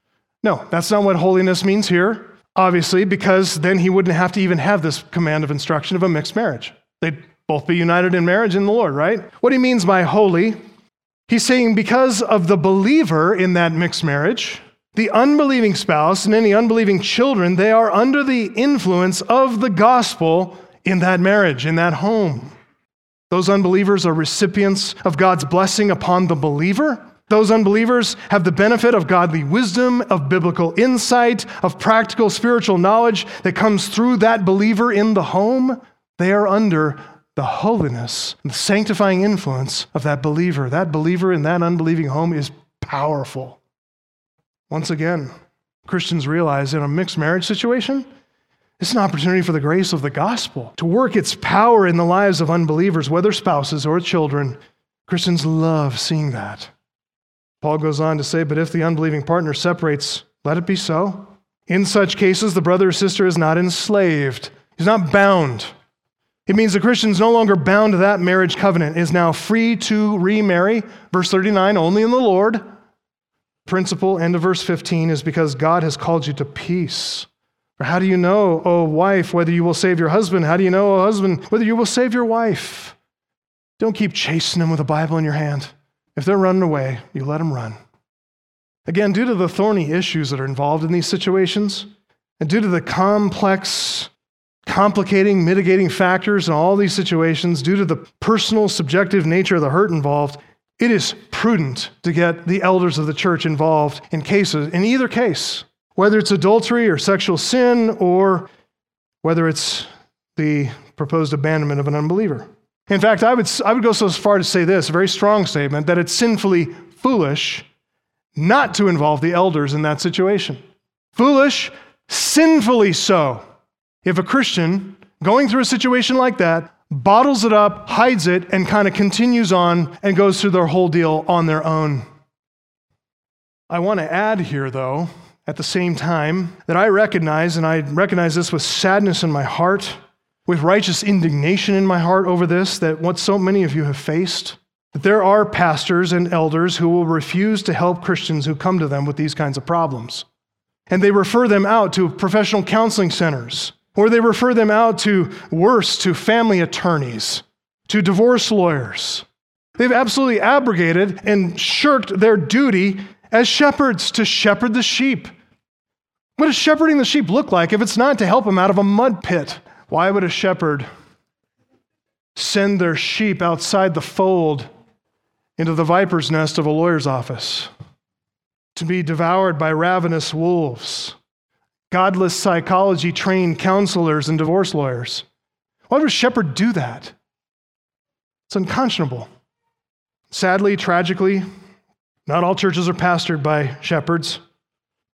[SPEAKER 1] No, that's not what holiness means here. Obviously, because then he wouldn't have to even have this command of instruction of a mixed marriage. They'd both be united in marriage in the Lord, right? What he means by holy, he's saying because of the believer in that mixed marriage, the unbelieving spouse and any unbelieving children, they are under the influence of the gospel in that marriage, in that home. Those unbelievers are recipients of God's blessing upon the believer. Those unbelievers have the benefit of godly wisdom, of biblical insight, of practical spiritual knowledge that comes through that believer in the home. They are under the holiness, the sanctifying influence of that believer. That believer in that unbelieving home is powerful. Once again, Christians realize in a mixed marriage situation, it's an opportunity for the grace of the gospel to work its power in the lives of unbelievers, whether spouses or children. Christians love seeing that. Paul goes on to say, but if the unbelieving partner separates, let it be so. In such cases, the brother or sister is not enslaved. He's not bound. It means the Christian is no longer bound to that marriage covenant, is now free to remarry. Verse 39, only in the Lord. Principle, end of verse 15, is because God has called you to peace. For how do you know, O wife, whether you will save your husband? How do you know, O husband, whether you will save your wife? Don't keep chasing them with a Bible in your hand. If they're running away, you let them run. Again, due to the thorny issues that are involved in these situations, and due to the complex, complicating, mitigating factors in all these situations, due to the personal, subjective nature of the hurt involved, it is prudent to get the elders of the church involved in either case, whether it's adultery or sexual sin, or whether it's the proposed abandonment of an unbeliever. In fact, I would go so far to say this, a very strong statement, that it's sinfully foolish not to involve the elders in that situation. Foolish, sinfully so. If a Christian going through a situation like that bottles it up, hides it, and kind of continues on and goes through their whole deal on their own. I want to add here, though, at the same time, that I recognize this with sadness in my heart, with righteous indignation in my heart over this, that what so many of you have faced, that there are pastors and elders who will refuse to help Christians who come to them with these kinds of problems. And they refer them out to professional counseling centers, or they refer them out to family attorneys, to divorce lawyers. They've absolutely abrogated and shirked their duty as shepherds to shepherd the sheep. What does shepherding the sheep look like if it's not to help them out of a mud pit? Why would a shepherd send their sheep outside the fold into the viper's nest of a lawyer's office to be devoured by ravenous wolves, godless psychology-trained counselors and divorce lawyers? Why would a shepherd do that? It's unconscionable. Sadly, tragically, not all churches are pastored by shepherds.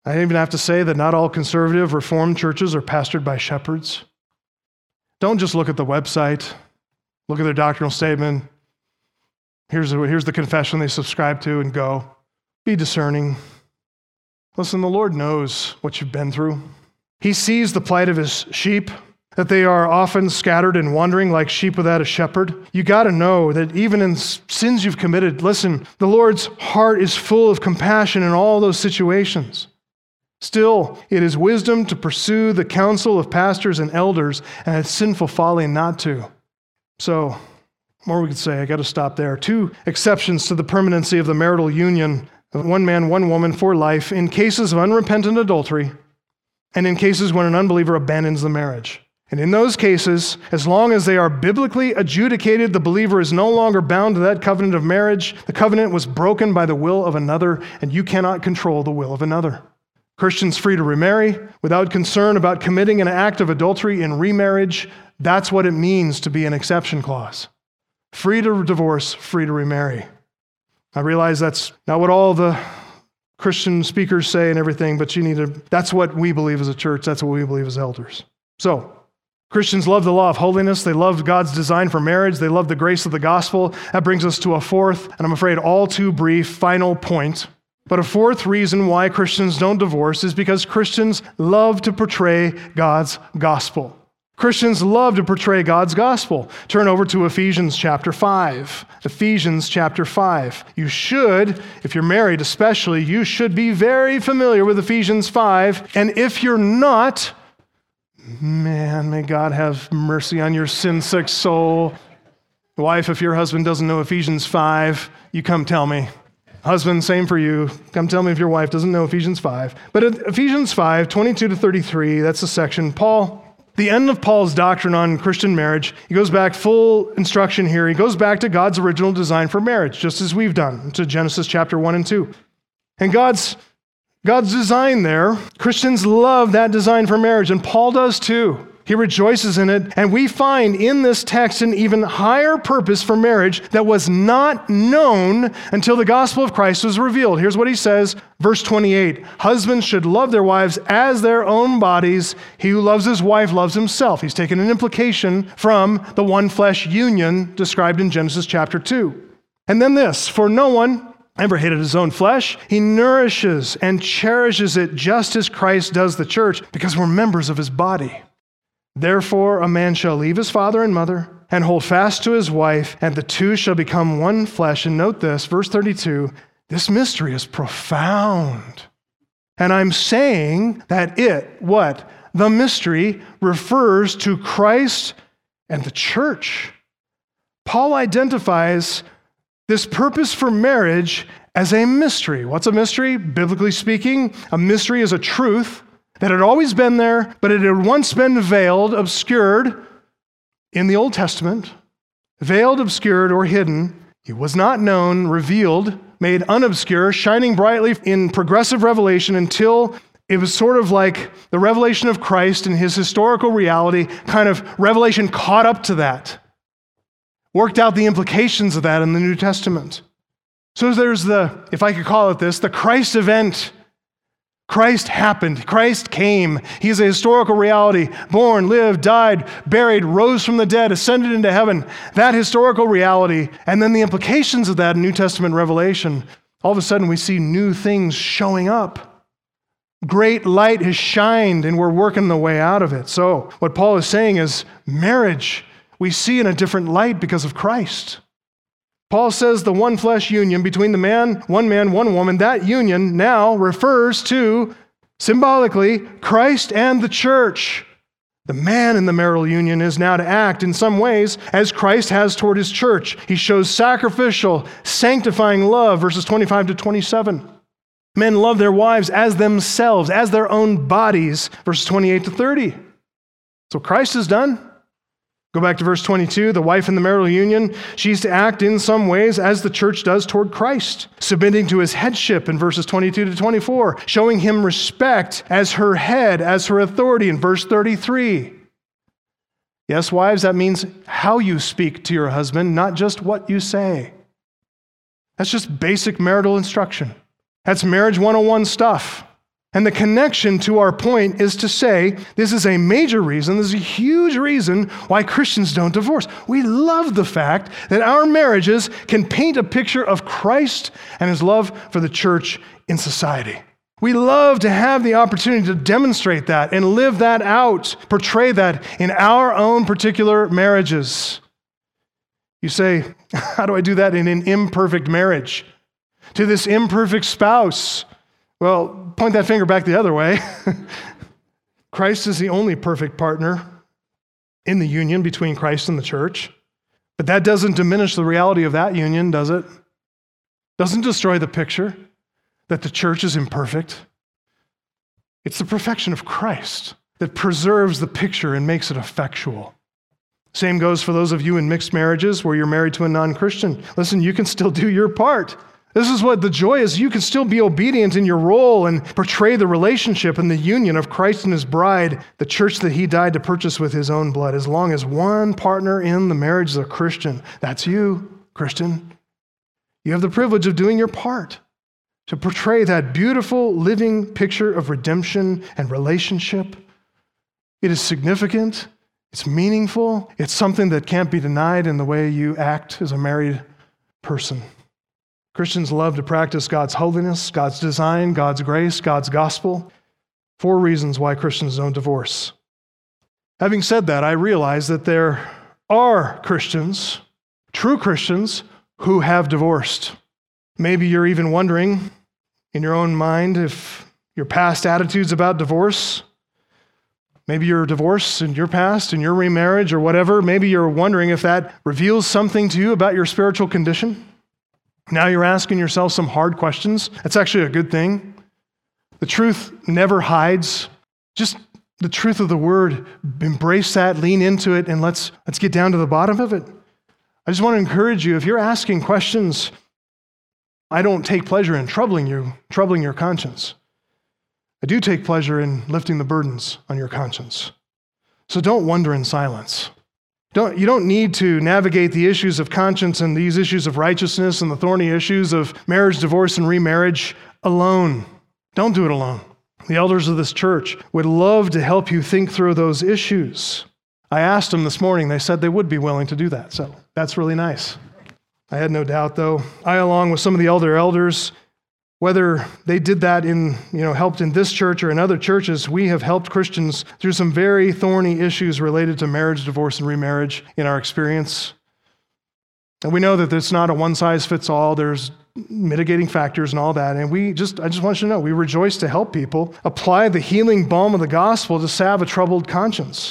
[SPEAKER 1] I even have to say that not all conservative Reformed churches are pastored by shepherds. Don't just look at the website, look at their doctrinal statement. Here's the confession they subscribe to and go. Be discerning. Listen, the Lord knows what you've been through. He sees the plight of his sheep, that they are often scattered and wandering like sheep without a shepherd. You got to know that even in sins you've committed, listen, the Lord's heart is full of compassion in all those situations. Still, it is wisdom to pursue the counsel of pastors and elders, and it's sinful folly not to. So, more we could say, I got to stop there. 2 exceptions to the permanency of the marital union of one man, one woman for life in cases of unrepentant adultery and in cases when an unbeliever abandons the marriage. And in those cases, as long as they are biblically adjudicated, the believer is no longer bound to that covenant of marriage. The covenant was broken by the will of another, and you cannot control the will of another. Christians free to remarry without concern about committing an act of adultery in remarriage. That's what it means to be an exception clause. Free to divorce, free to remarry. I realize that's not what all the Christian speakers say and everything, but that's what we believe as a church. That's what we believe as elders. So, Christians love the law of holiness. They love God's design for marriage. They love the grace of the gospel. That brings us to a fourth, and I'm afraid all too brief, final point. But a fourth reason why Christians don't divorce is because Christians love to portray God's gospel. Christians love to portray God's gospel. Turn over to Ephesians chapter 5. Ephesians chapter 5. You should, if you're married especially, you should be very familiar with Ephesians 5. And if you're not, man, may God have mercy on your sin-sick soul. Wife, if your husband doesn't know Ephesians 5, you come tell me. Husband, same for you. Come tell me if your wife doesn't know Ephesians 5. But in Ephesians 5, 22 to 33, that's the section. The end of Paul's doctrine on Christian marriage, he goes back, full instruction here. He goes back to God's original design for marriage, just as we've done, to Genesis chapter 1 and 2. And God's design there, Christians love that design for marriage, and Paul does too. He rejoices in it, and we find in this text an even higher purpose for marriage that was not known until the gospel of Christ was revealed. Here's what he says, verse 28, husbands should love their wives as their own bodies. He who loves his wife loves himself. He's taken an implication from the one flesh union described in Genesis chapter 2. And then this, for no one ever hated his own flesh. He nourishes and cherishes it just as Christ does the church, because we're members of his body. Therefore, a man shall leave his father and mother and hold fast to his wife, and the two shall become one flesh. And note this, verse 32, this mystery is profound. And I'm saying that the mystery refers to Christ and the church. Paul identifies this purpose for marriage as a mystery. What's a mystery? Biblically speaking, a mystery is a truth that had always been there, but it had once been veiled, obscured in the Old Testament. Veiled, obscured, or hidden. It was not known, revealed, made unobscure, shining brightly in progressive revelation until it was sort of like the revelation of Christ and his historical reality, kind of revelation caught up to that. Worked out the implications of that in the New Testament. So there's if I could call it this, the Christ event. Christ happened. Christ came. He's a historical reality. Born, lived, died, buried, rose from the dead, ascended into heaven. That historical reality. And then the implications of that in New Testament revelation. All of a sudden we see new things showing up. Great light has shined and we're working the way out of it. So what Paul is saying is marriage we see in a different light because of Christ. Paul says the one flesh union between one man, one woman, that union now refers to, symbolically, Christ and the church. The man in the marital union is now to act in some ways as Christ has toward his church. He shows sacrificial, sanctifying love, verses 25 to 27. Men love their wives as themselves, as their own bodies, verses 28 to 30. So Christ has done. Go back to verse 22, the wife in the marital union, she's to act in some ways as the church does toward Christ, submitting to his headship in verses 22 to 24, showing him respect as her head, as her authority in verse 33. Yes, wives, that means how you speak to your husband, not just what you say. That's just basic marital instruction. That's marriage 101 stuff. And the connection to our point is to say, this is a major reason, this is a huge reason why Christians don't divorce. We love the fact that our marriages can paint a picture of Christ and his love for the church in society. We love to have the opportunity to demonstrate that and live that out, portray that in our own particular marriages. You say, how do I do that in an imperfect marriage? To this imperfect spouse. Well, point that finger back the other way. Christ is the only perfect partner in the union between Christ and the church. But that doesn't diminish the reality of that union, does it? Doesn't destroy the picture that the church is imperfect. It's the perfection of Christ that preserves the picture and makes it effectual. Same goes for those of you in mixed marriages where you're married to a non-Christian. Listen, you can still do your part. This is what the joy is. You can still be obedient in your role and portray the relationship and the union of Christ and his bride, the church that he died to purchase with his own blood, as long as one partner in the marriage is a Christian. That's you, Christian. You have the privilege of doing your part to portray that beautiful living picture of redemption and relationship. It is significant. It's meaningful. It's something that can't be denied in the way you act as a married person. Christians love to practice God's holiness, God's design, God's grace, God's gospel. 4 reasons why Christians don't divorce. Having said that, I realize that there are Christians, true Christians, who have divorced. Maybe you're even wondering in your own mind if your past attitudes about divorce, maybe your divorce in your past and your remarriage or whatever, maybe you're wondering if that reveals something to you about your spiritual condition. Now you're asking yourself some hard questions. That's actually a good thing. The truth never hides. Just the truth of the word. Embrace that, lean into it, and let's get down to the bottom of it. I just want to encourage you, if you're asking questions, I don't take pleasure in troubling your conscience. I do take pleasure in lifting the burdens on your conscience. So don't wonder in silence. You don't need to navigate the issues of conscience and these issues of righteousness and the thorny issues of marriage, divorce, and remarriage alone. Don't do it alone. The elders of this church would love to help you think through those issues. I asked them this morning. They said they would be willing to do that. So that's really nice. I had no doubt, though. I, along with some of the elders, whether they did that helped in this church or in other churches, we have helped Christians through some very thorny issues related to marriage, divorce, and remarriage in our experience. And we know that it's not a one-size-fits-all. There's mitigating factors and all that. And I just want you to know, we rejoice to help people apply the healing balm of the gospel to salve a troubled conscience.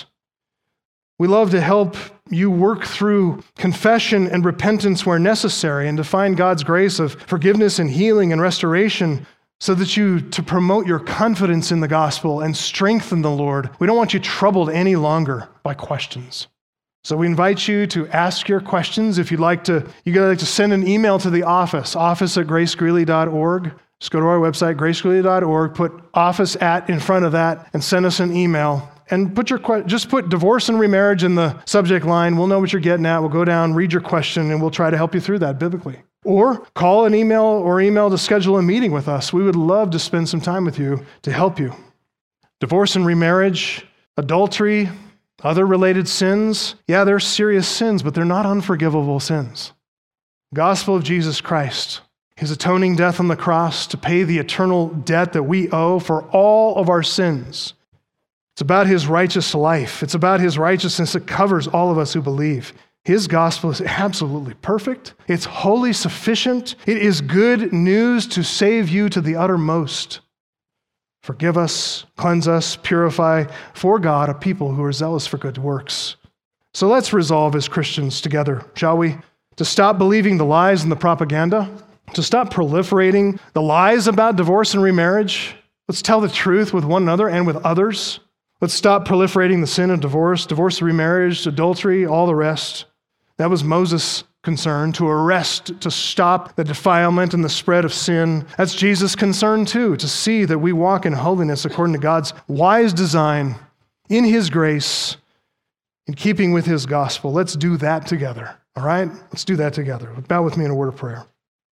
[SPEAKER 1] We love to help you work through confession and repentance where necessary and to find God's grace of forgiveness and healing and restoration so that to promote your confidence in the gospel and strengthen the Lord. We don't want you troubled any longer by questions. So we invite you to ask your questions. If you'd like to send an email to the office at gracegreeley.org. Just go to our website, gracegreeley.org, put office at in front of that, and send us an email. And just put divorce and remarriage in the subject line. We'll know what you're getting at. We'll go down, read your question, and we'll try to help you through that biblically. Or call an email to schedule a meeting with us. We would love to spend some time with you to help you. Divorce and remarriage, adultery, other related sins. Yeah, they're serious sins, but they're not unforgivable sins. Gospel of Jesus Christ, his atoning death on the cross to pay the eternal debt that we owe for all of our sins. It's about his righteous life. It's about his righteousness that covers all of us who believe. His gospel is absolutely perfect. It's wholly sufficient. It is good news to save you to the uttermost. Forgive us, cleanse us, purify for God a people who are zealous for good works. So let's resolve as Christians together, shall we? To stop believing the lies and the propaganda, to stop proliferating the lies about divorce and remarriage. Let's tell the truth with one another and with others. Let's stop proliferating the sin of divorce, remarriage, adultery, all the rest. That was Moses' concern, to arrest, to stop the defilement and the spread of sin. That's Jesus' concern too, to see that we walk in holiness according to God's wise design, in his grace, in keeping with his gospel. Let's do that together, all right? Let's do that together. Bow with me in a word of prayer.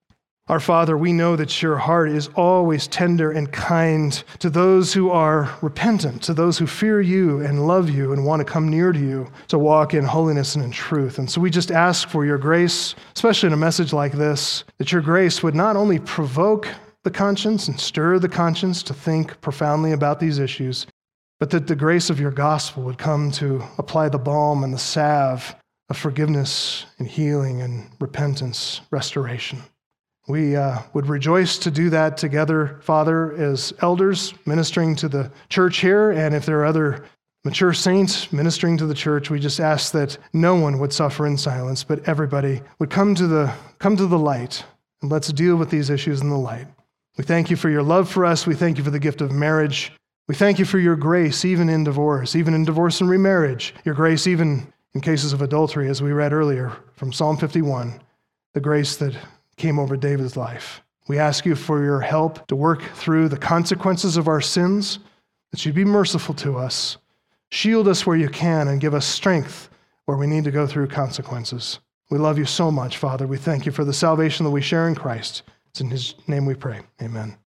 [SPEAKER 1] Our Father, we know that your heart is always tender and kind to those who are repentant, to those who fear you and love you and want to come near to you to walk in holiness and in truth. And so we just ask for your grace, especially in a message like this, that your grace would not only provoke the conscience and stir the conscience to think profoundly about these issues, but that the grace of your gospel would come to apply the balm and the salve of forgiveness and healing and repentance, restoration. We would rejoice to do that together, Father, as elders ministering to the church here, and if there are other mature saints ministering to the church, we just ask that no one would suffer in silence, but everybody would come to the light, and let's deal with these issues in the light. We thank you for your love for us. We thank you for the gift of marriage. We thank you for your grace, even in divorce and remarriage, your grace even in cases of adultery, as we read earlier from Psalm 51, the grace that came over David's life. We ask you for your help to work through the consequences of our sins, that you'd be merciful to us. Shield us where you can and give us strength where we need to go through consequences. We love you so much, Father. We thank you for the salvation that we share in Christ. It's in his name we pray. Amen.